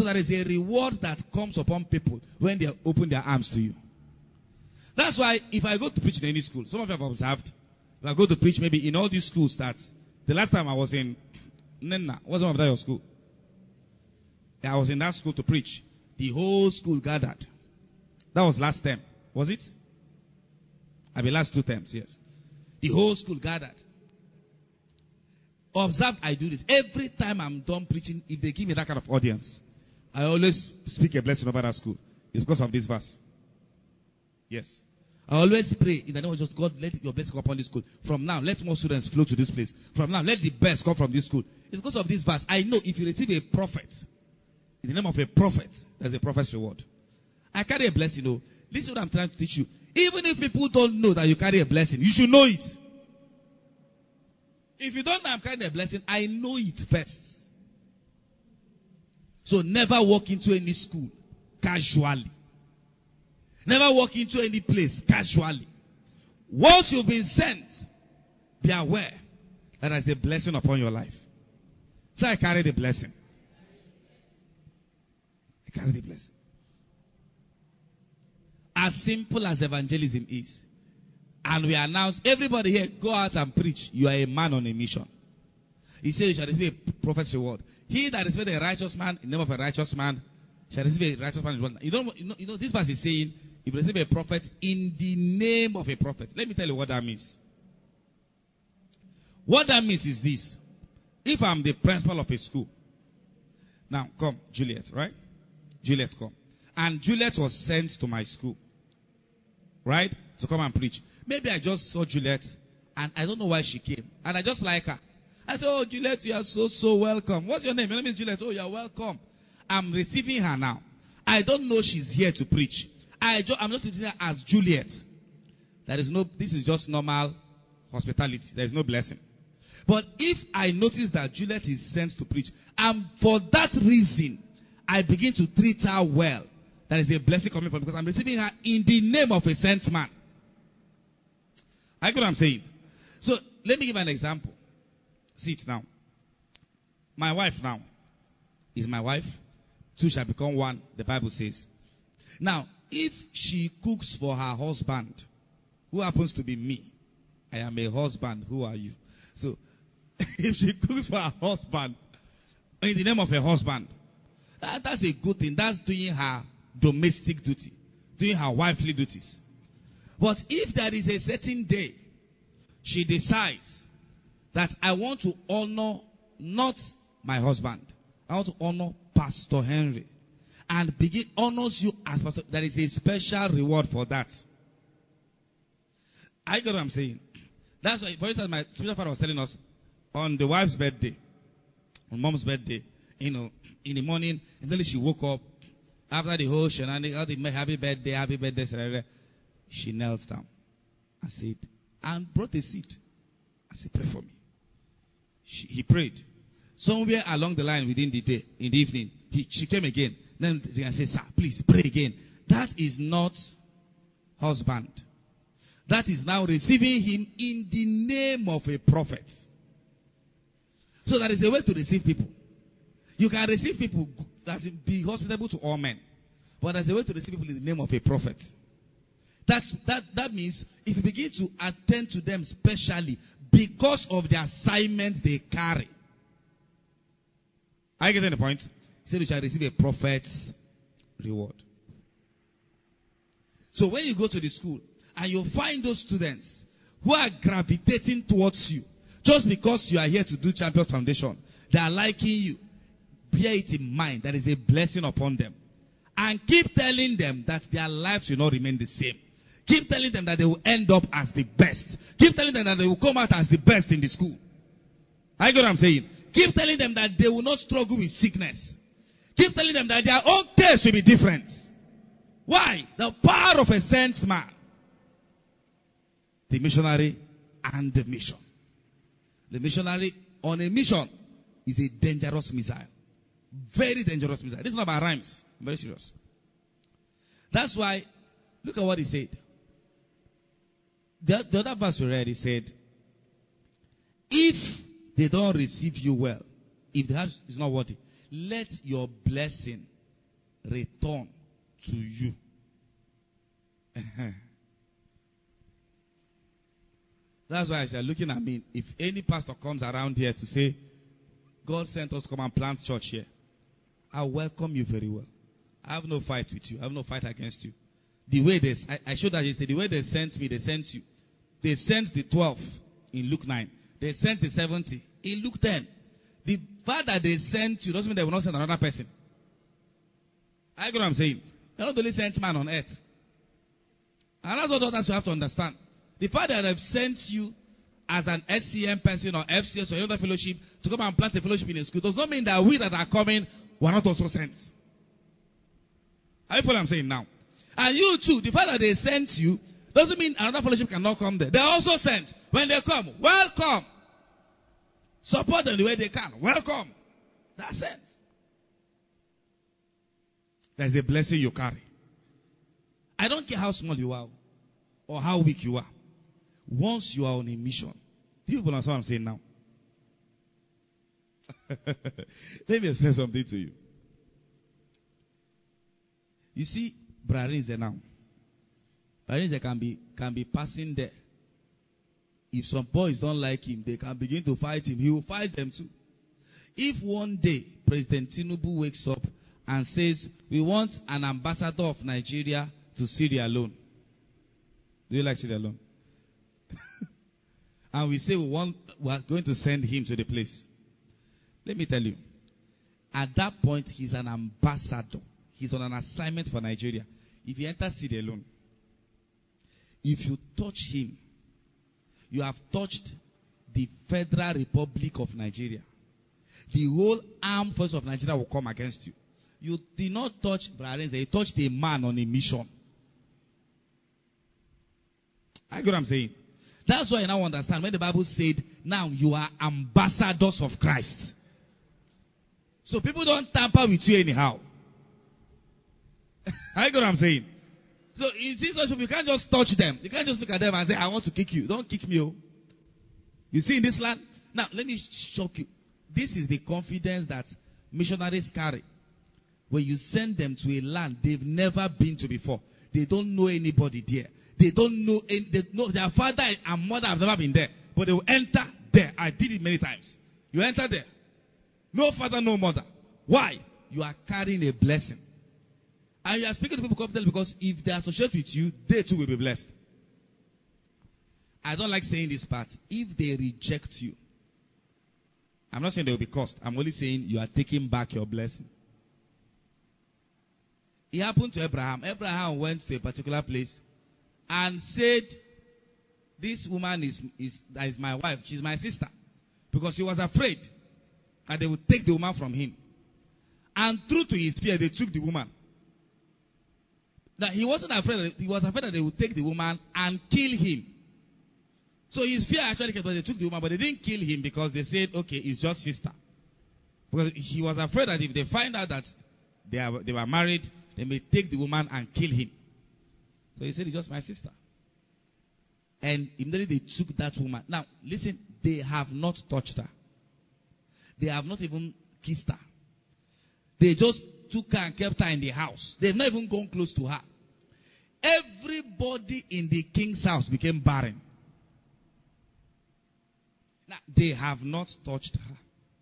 So there is a reward that comes upon people when they open their arms to you. That's why if I go to preach in any school, some of you have observed, if I go to preach maybe in all these schools that, the last time I was in Nenna, wasn't one of that your school? I was in that school to preach. The whole school gathered. That was last term. Was it? I mean last two terms, yes. The whole school gathered. Observe, I do this. Every time I'm done preaching, if they give me that kind of audience, I always speak a blessing over that school. It's because of this verse. Yes. I always pray in the name of Jesus, God, let your blessing come upon this school. From now, let more students flow to this place. From now, let the best come from this school. It's because of this verse. I know if you receive a prophet, in the name of a prophet, there's a prophet's reward. I carry a blessing, you know. This is what I'm trying to teach you. Even if people don't know that you carry a blessing, you should know it. If you don't know I'm carrying a blessing, I know it first. So never walk into any school casually. Never walk into any place casually. Once you've been sent, be aware that there's a blessing upon your life. So I carry the blessing. I carry the blessing. As simple as evangelism is, and we announce, everybody here, go out and preach. You are a man on a mission. He said you shall receive a prophet's reward. He that receives a righteous man in the name of a righteous man shall receive a righteous man. You don't, you know, you know, this verse is saying, if you receive a prophet in the name of a prophet. Let me tell you what that means. What that means is this. If I'm the principal of a school, now come, Juliet, right? Juliet, come. And Juliet was sent to my school, right? To come and preach. Maybe I just saw Juliet, and I don't know why she came. And I just like her. I said, oh, Juliet, you are so, so welcome. What's your name? Your name is Juliet. Oh, you are welcome. I'm receiving her now. I don't know she's here to preach. I ju- I'm just receiving her as Juliet. There is no, this is just normal hospitality. There is no blessing. But if I notice that Juliet is sent to preach, and for that reason, I begin to treat her well, there is a blessing coming from, because I'm receiving her in the name of a sent man. I get what I'm saying. So let me give an example. See it now. My wife now is my wife. Two shall become one, the Bible says. Now, if she cooks for her husband, who happens to be me, I am a husband, who are you? So, if she cooks for her husband, in the name of a husband, that, that's a good thing. That's doing her domestic duty, doing her wifely duties. But if there is a certain day, she decides that I want to honor not my husband, I want to honor Pastor Henry, and begin honors you as pastor, there is a special reward for that. I get what I'm saying. That's why, for instance, my spiritual father was telling us on the wife's birthday, on mom's birthday, you know, in the morning, and then she woke up after the whole shenanigans, the happy birthday, happy birthday, she knelt down and said, and brought a seed. I said, pray for me. She, he prayed. Somewhere along the line within the day, in the evening, he, she came again. Then I said, sir, please pray again. That is not husband. That is now receiving him in the name of a prophet. So there is a way to receive people. You can receive people that be hospitable to all men. But there's a way to receive people in the name of a prophet. That's, that, that means if you begin to attend to them specially because of the assignment they carry. Are you getting the point? He said you shall receive a prophet's reward. So when you go to the school and you find those students who are gravitating towards you just because you are here to do Champions Foundation, they are liking you, bear it in mind. There is a blessing upon them. And keep telling them that their lives will not remain the same. Keep telling them that they will end up as the best. Keep telling them that they will come out as the best in the school. I get what I'm saying? Keep telling them that they will not struggle with sickness. Keep telling them that their own case will be different. Why? The power of a sent man. The missionary and the mission. The missionary on a mission is a dangerous missile. Very dangerous missile. This is not about rhymes. I'm very serious. That's why, look at what he said. The, the other verse we read, he said, if they don't receive you well, if the house is not worthy, let your blessing return to you. That's why I said, looking at me, if any pastor comes around here to say, God sent us to come and plant church here, I welcome you very well. I have no fight with you. I have no fight against you. The way they, I, I showed that yesterday, the way they sent me, they sent you. They sent the twelve in Luke nine. They sent the seventy in Luke ten. The fact that they sent you doesn't mean they will not send another person. I get what I'm saying. They're not the only sent man on earth. And that's what others you have to understand. The fact that they've sent you as an S C M person or F C S or another fellowship to come and plant a fellowship in a school does not mean that we that are coming were not also sent. Are you following what I'm saying now? And you too, the fact that they sent you doesn't mean another fellowship cannot come there. They're also sent. When they come, welcome. Support them the way they can. Welcome. That's it. There's a blessing you carry. I don't care how small you are or how weak you are. Once you are on a mission, do you understand what I'm saying now? Let me explain something to you. You see, Brarinze now. Brarinze can be can be passing there. If some boys don't like him, they can begin to fight him. He will fight them too. If one day President Tinubu wakes up and says, we want an ambassador of Nigeria to Sierra Leone. Do you like Sierra Leone? And we say we want, we are going to send him to the place. Let me tell you, at that point, he's an ambassador. He's on an assignment for Nigeria. If he enters Sierra Leone, if you touch him, you have touched the Federal Republic of Nigeria. The whole armed force of Nigeria will come against you. You did not touch Brarinze, you touched a man on a mission. I get what I'm saying. That's why I now understand when the Bible said, now you are ambassadors of Christ. So people don't tamper with you anyhow. I get what I'm saying. So in this situation, you can't just touch them. You can't just look at them and say, I want to kick you. Don't kick me. Oh. You see in this land? Now, let me shock you. This is the confidence that missionaries carry. When you send them to a land they've never been to before. They don't know anybody there. They don't know, any, they know their father and mother have never been there. But they will enter there. I did it many times. You enter there. No father, no mother. Why? You are carrying a blessing. And you are speaking to people confidently because if they associate with you, they too will be blessed. I don't like saying this part. If they reject you, I'm not saying they will be cursed. I'm only saying you are taking back your blessing. It happened to Abraham. Abraham went to a particular place and said, this woman is, is, that is my wife. She's my sister. Because he was afraid that they would take the woman from him. And true to his fear, they took the woman. That he wasn't afraid. He was afraid that they would take the woman and kill him. So his fear actually came, but they took the woman, but they didn't kill him because they said, okay, it's just sister. Because he was afraid that if they find out that they, are, they were married, they may take the woman and kill him. So he said, it's just my sister. And immediately they took that woman. Now, listen, they have not touched her. They have not even kissed her. They just took her and kept her in the house. They've not even gone close to her. Everybody in the king's house became barren. Now, they have not touched her.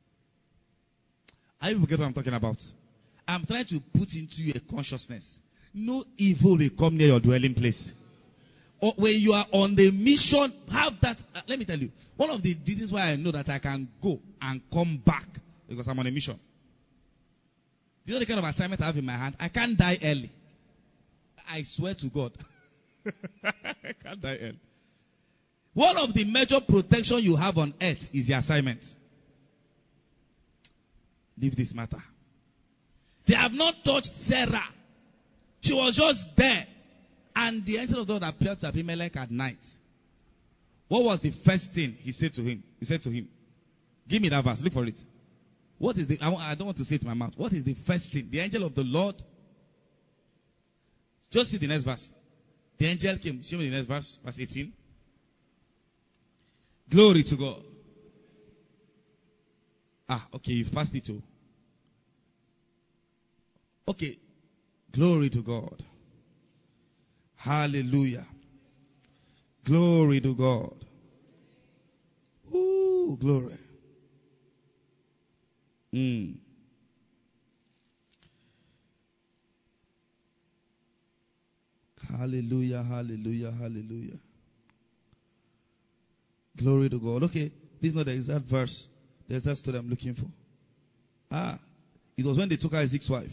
Are you get what I'm talking about? I'm trying to put into you a consciousness. No evil will come near your dwelling place. Or when you are on the mission, have that. Uh, let me tell you, one of the reasons why I know that I can go and come back because I'm on a mission. Do you know the kind of assignment I have in my hand? I can't die early. I swear to God. I can't die early. One of the major protection you have on earth is your assignment. Leave this matter. They have not touched Sarah. She was just there. And the angel of God appeared to Abimelech at night. What was the first thing he said to him? He said to him, give me that verse. Look for it. What is the, I, I don't want to say it in my mouth. What is the first thing? The angel of the Lord. Just see the next verse. The angel came. Show me the next verse. Verse eighteen. Glory to God. Ah, okay, you've passed it too. Okay. Glory to God. Hallelujah. Glory to God. Ooh, glory. Mm. Hallelujah, hallelujah, hallelujah. Glory to God. Okay, this is not the exact verse. The exact story I'm looking for. Ah, it was when they took Isaac's wife.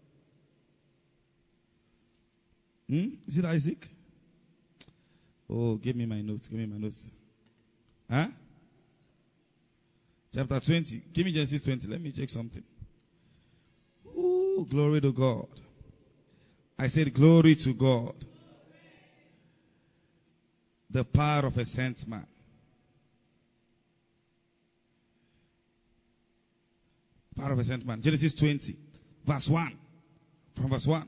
Hmm? Is it Isaac? Oh, give me my notes. Give me my notes. Huh? Chapter twenty. Give me Genesis twenty. Let me check something. Ooh, glory to God. I said glory to God. The power of a sent man. Power of a sent man. Genesis twenty. Verse one. From verse one.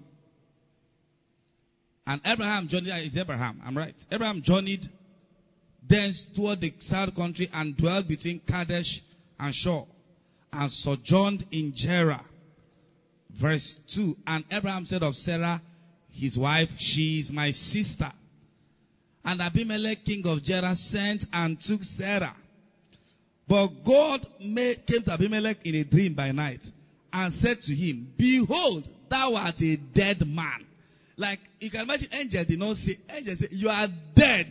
And Abraham journeyed, is Abraham, I'm right. Abraham journeyed thence toward the south country and dwelt between Kadesh and Shur and sojourned in Gerar. Verse two. And Abraham said of Sarah, his wife, she is my sister. And Abimelech, king of Gerar, sent and took Sarah. But God made, came to Abimelech in a dream by night and said to him, behold, thou art a dead man. Like, you can imagine, angel did not say, angel said, you are dead.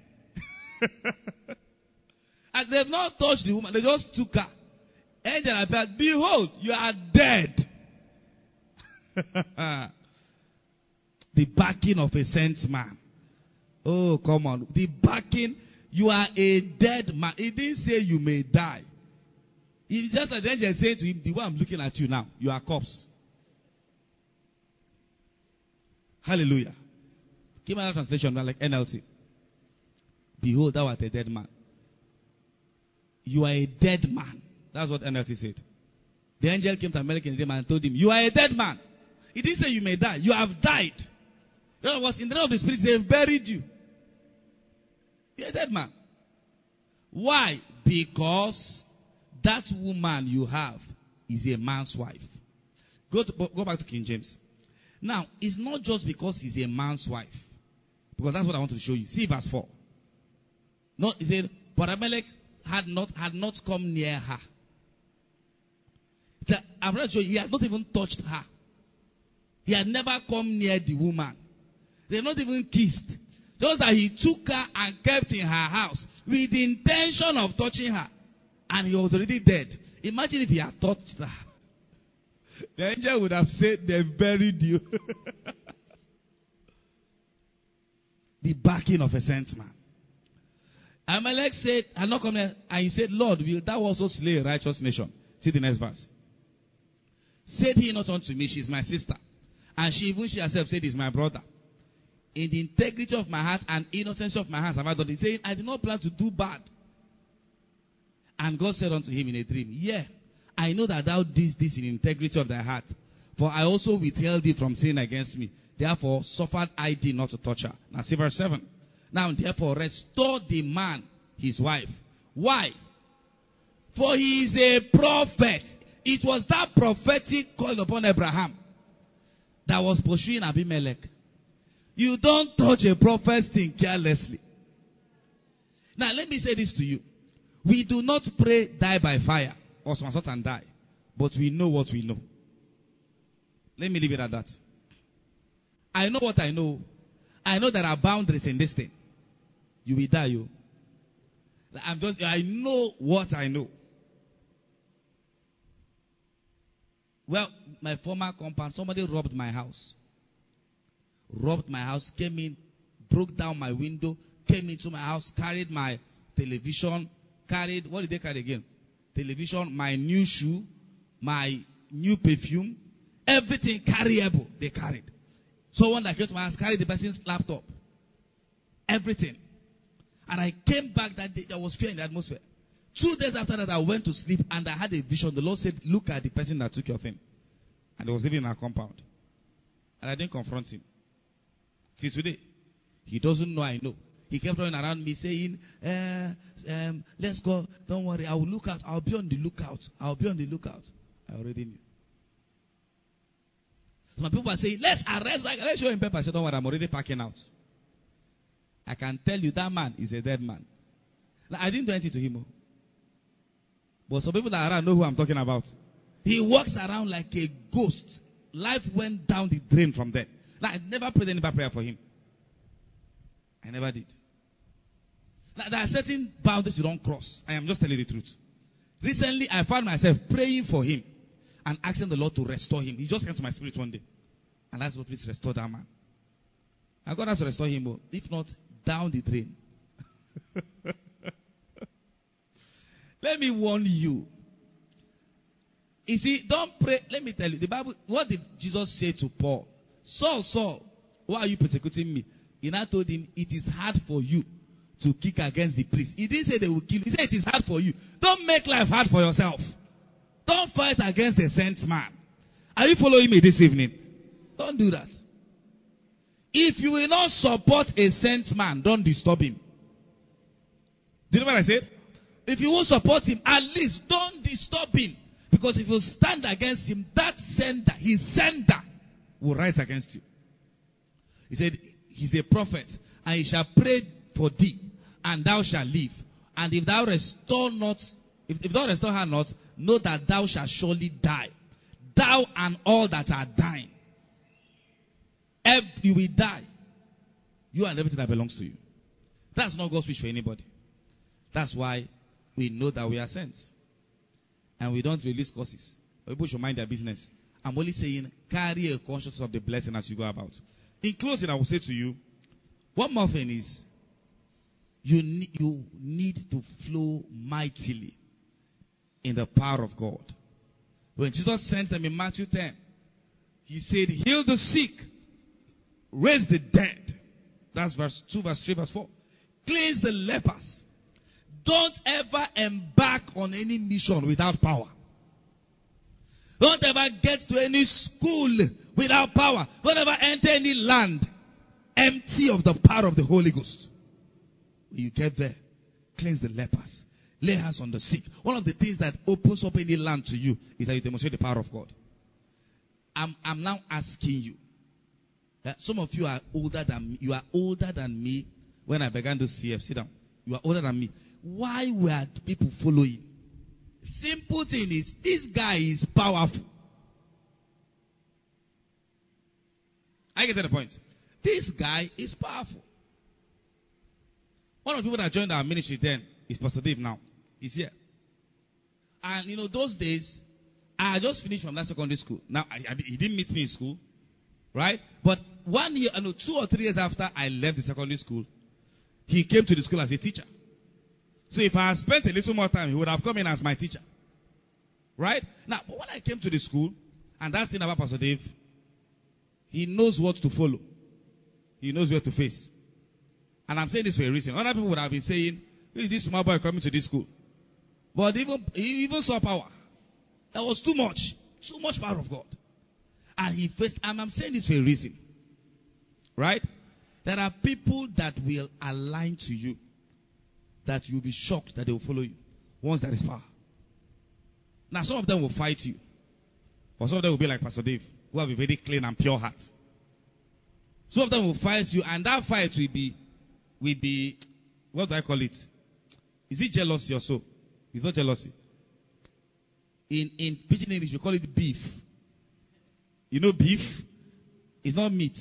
And they have not touched the woman, they just took her. Angel appeared, behold, you are dead. The backing of a sent man. Oh, come on. The backing, you are a dead man. He didn't say you may die. It's just like the angel said to him, the way I'm looking at you now, you are a corpse. Hallelujah. Give me another translation, like N L T. Behold, thou art a dead man. You are a dead man. That's what N L T said. The angel came to Abimelech in a dream and told him, you are a dead man. He didn't say you may die. You have died. In other words, in the realm of the spirit, they've buried you. You're a dead man. Why? Because that woman you have is a man's wife. Go, to, go back to King James. Now, it's not just because he's a man's wife. Because that's what I want to show you. See verse four. No, he said, but Abimelech had not, had not come near her. I'm going to show you, he has not even touched her. He had never come near the woman. They have not even kissed. Just that he took her and kept in her house with the intention of touching her. And he was already dead. Imagine if he had touched her. The angel would have said, they've buried you. The backing of a sent man. Amalek said, I'm not coming, and he said, Lord, will thou also slay a righteous nation? See the next verse. Said he not unto me, she is my sister. And she even she herself said, is my brother. In the integrity of my heart and innocence of my hands have I done it. Saying, I did not plan to do bad. And God said unto him in a dream, yeah, I know that thou didst this in integrity of thy heart. For I also withheld thee from sinning against me. Therefore suffered I thee not to touch her. Now see verse seven. Now therefore restore the man his wife. Why? For he is a prophet. It was that prophetic call upon Abraham that was pursuing Abimelech. You don't touch a prophet's thing carelessly. Now let me say this to you. We do not pray die by fire or some sort and die. But we know what we know. Let me leave it at that. I know what I know. I know there are boundaries in this thing. You will die, you. I'm just, I know what I know. Well, my former compound, somebody robbed my house. Robbed my house, came in, broke down my window, came into my house, carried my television, carried, what did they carry again? Television, my new shoe, my new perfume, everything carryable, they carried. Someone that came to my house carried the person's laptop. Everything. And I came back that day, there was fear in the atmosphere. Two days after that, I went to sleep and I had a vision. The Lord said, look at the person that took your thing. And he was living in our compound. And I didn't confront him. Till today. He doesn't know I know. He kept running around me saying, uh, um, let's go. Don't worry. I will look out. I'll be on the lookout. I'll be on the lookout. I already knew. Some people are saying, let's arrest that guy. Let's show him paper. I said, don't worry, I'm already packing out. I can tell you that man is a dead man. Now, I didn't do anything to him. But some people that are around know who I'm talking about. He walks around like a ghost. Life went down the drain from there. Now, I never prayed any bad prayer for him. I never did. Now, there are certain boundaries you don't cross. I am just telling you the truth. Recently, I found myself praying for him and asking the Lord to restore him. He just came to my spirit one day. And that's what, please restore that man. And God has to restore him, but if not, down the drain. Let me warn you. You see, don't pray. Let me tell you. The Bible, what did Jesus say to Paul? Saul, Saul, why are you persecuting me? He now told him, it is hard for you to kick against the priest. He didn't say they will kill you. He said it is hard for you. Don't make life hard for yourself. Don't fight against a sent man. Are you following me this evening? Don't do that. If you will not support a sent man, don't disturb him. Do you know what I said? If you won't support him, at least don't disturb him. Because if you stand against him, that sender, his sender, will rise against you. He said, he's a prophet, and he shall pray for thee, and thou shalt live. And if thou restore not, if, if thou restore her not, know that thou shalt surely die. Thou and all that are dying. You will die. You and everything that belongs to you. That's not God's speech for anybody. That's why we know that we are sent. And we don't release curses. People should mind their business. I'm only saying, carry a consciousness of the blessing as you go about. In closing, I will say to you, one more thing is, you need, you need to flow mightily in the power of God. When Jesus sent them in Matthew ten, he said, heal the sick, raise the dead. That's verse two, verse three, verse four. Cleanse the lepers. Don't ever embark on any mission without power. Don't ever get to any school without power. Don't ever enter any land empty of the power of the Holy Ghost. When you get there, cleanse the lepers. Lay hands on the sick. One of the things that opens up any land to you is that you demonstrate the power of God. I'm, I'm now asking you. That some of you are older than me. You are older than me when I began to C F. Sit down. You are older than me. Why were people following? Simple thing is, this guy is powerful. I get to the point. This guy is powerful. One of the people that joined our ministry then is Pastor Dave now. He's here. And you know, those days, I had just finished from that secondary school. Now, I, I, he didn't meet me in school. Right? But one year, I know, two or three years after I left the secondary school, he came to the school as a teacher. So if I had spent a little more time, he would have come in as my teacher. Right? Now, but when I came to the school, and that's the thing about Pastor Dave, he knows what to follow. He knows where to face. And I'm saying this for a reason. Other people would have been saying, who is this small boy coming to this school? But even, he even saw power. That was too much. Too much power of God. And he faced, and I'm saying this for a reason. Right? There are people that will align to you, that you'll be shocked that they will follow you once there is power. Now, some of them will fight you. But some of them will be like Pastor Dave, who have a very clean and pure heart. Some of them will fight you, and that fight will be, will be, what do I call it? Is it jealousy or so? It's not jealousy. In, in Pidgin English, we call it beef. You know beef? It's not meat.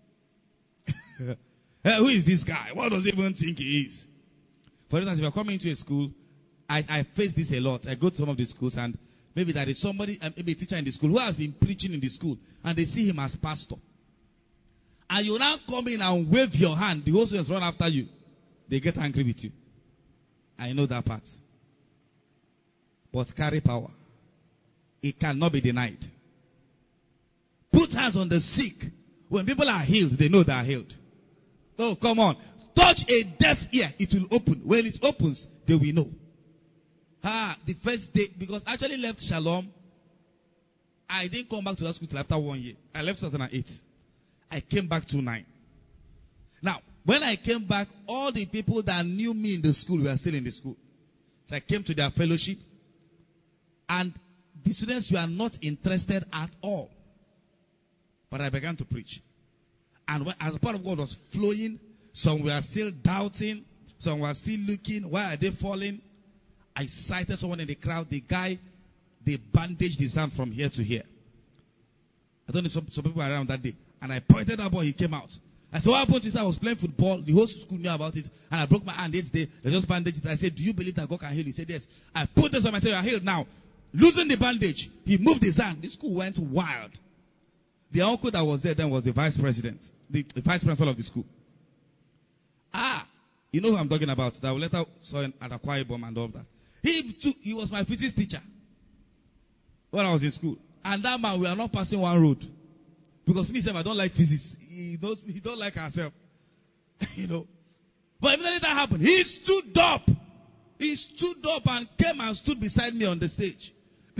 Hey, who is this guy? What does he even think he is? For instance, if you're coming to a school, I, I face this a lot. I go to some of the schools, and maybe there is somebody, maybe a teacher in the school who has been preaching in the school, and they see him as pastor. And you now come in and wave your hand, the whole students run after you. They get angry with you. I know that part. But carry power. It cannot be denied. Put hands on the sick. When people are healed, they know they are healed. Oh, come on. Touch a deaf ear, it will open. When it opens, they will know. Ah, the first day, because I actually left Shalom, I didn't come back to that school till after one year. I left two thousand eight. I came back to nine. Now, when I came back, all the people that knew me in the school were still in the school. So I came to their fellowship, and the students were not interested at all. But I began to preach. And when, as the power of God was flowing, some were still doubting, some were still looking, why are they falling? I sighted someone in the crowd. The guy, they bandaged his hand from here to here. I don't know, some, some people were around that day. And I pointed that boy, he came out. I said, what happened to this? I was playing football. The whole school knew about it. And I broke my hand eighth day. They just bandaged it. I said, do you believe that God can heal? He said, yes. I put this on myself. You are healed now. Losing the bandage. He moved his hand. The school went wild. The uncle that was there then was the vice president. The, the vice principal of the school. Ah, you know who I'm talking about. That we later saw at Akwa Ibom and all of that. He, too, he was my physics teacher when I was in school. And that man, we are not passing one road. Because me, I don't like physics. He knows he don't like ourselves. You know. But immediately that happened, he stood up. He stood up and came and stood beside me on the stage.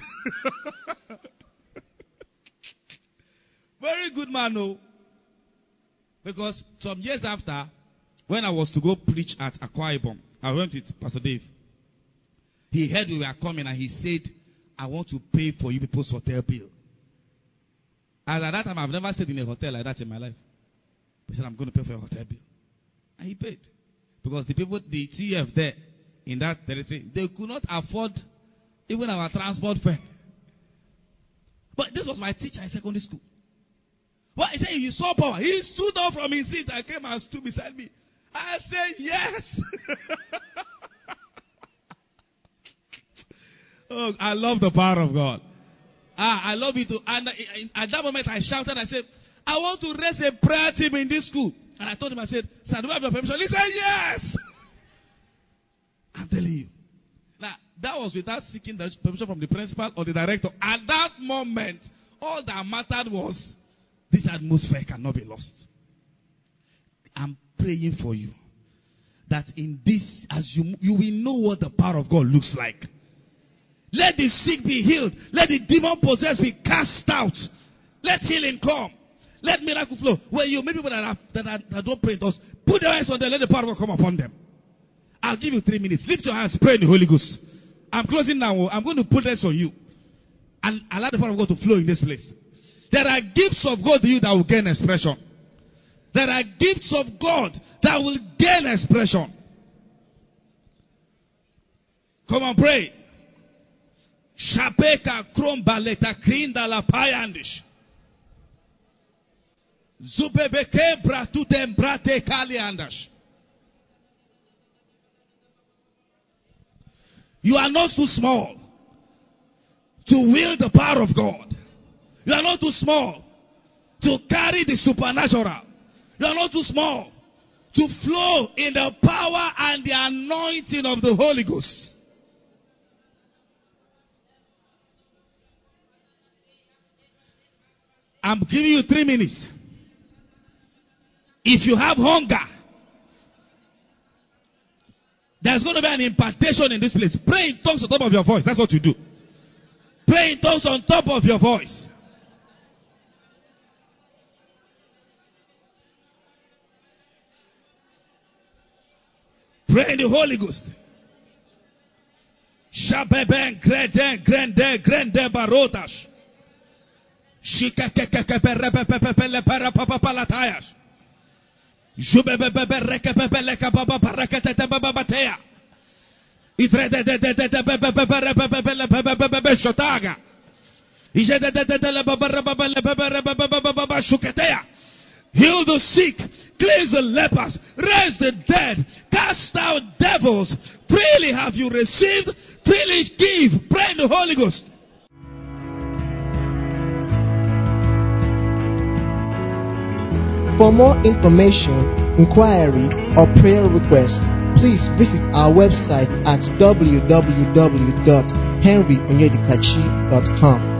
Very good man, no. Because some years after, when I was to go preach at Akwa Ibom, I went with Pastor Dave. He heard we were coming and he said, I want to pay for you people's hotel bill. And at that time, I've never stayed in a hotel like that in my life. He said, I'm going to pay for your hotel bill. And he paid. Because the people, the T F there, in that territory, they could not afford even our transport fare. But this was my teacher in secondary school. Well, he said, he saw power. He stood up from his seat and came and stood beside me. I said, yes. Oh, I love the power of God. Ah, I love it too. And at that moment I shouted, I said, I want to raise a prayer team in this school. And I told him, I said, sir, do I have your permission? He said, yes. I'm telling you. Now, that was without seeking the permission from the principal or the director. At that moment, all that mattered was, this atmosphere cannot be lost. I'm praying for you that in this, as you, you will know what the power of God looks like. Let the sick be healed. Let the demon possessed be cast out. Let healing come. Let miracle flow. When you meet people that, are, that, are, that don't pray in tongues, put your hands on them. Let the power of God come upon them. I'll give you three minutes. Lift your hands. Pray in the Holy Ghost. I'm closing now. I'm going to put this on you. And allow the power of God to flow in this place. There are gifts of God to you that will gain expression. There are gifts of God that will gain expression. Come on, pray. Shapeka krombaleta krinda la payandish. Zubebeke bratute brate kaliandash. You are not too small to wield the power of God. You are not too small to carry the supernatural. You are not too small to flow in the power and the anointing of the Holy Ghost. I'm giving you three minutes. If you have hunger, there's going to be an impartation in this place. Pray in tongues on top of your voice. That's what you do. Pray in tongues on top of your voice. Pray in the Holy Ghost. Shabeben grande grande grande barotas. Shikakekekepere para papa palatayas. Jubebebe rekepele kababa parakete baba batea. Ifrede de de de de bebe bebe bebe bebe bebe shotaga. Ije de de de de baba bebe bebe bebe shuketea. Heal the sick, cleanse the lepers, raise the dead, cast out devils. Freely have you received, freely give. Pray in the Holy Ghost.
For more information, inquiry, or prayer request, please visit our website at w w w dot henry onyedikachi dot com.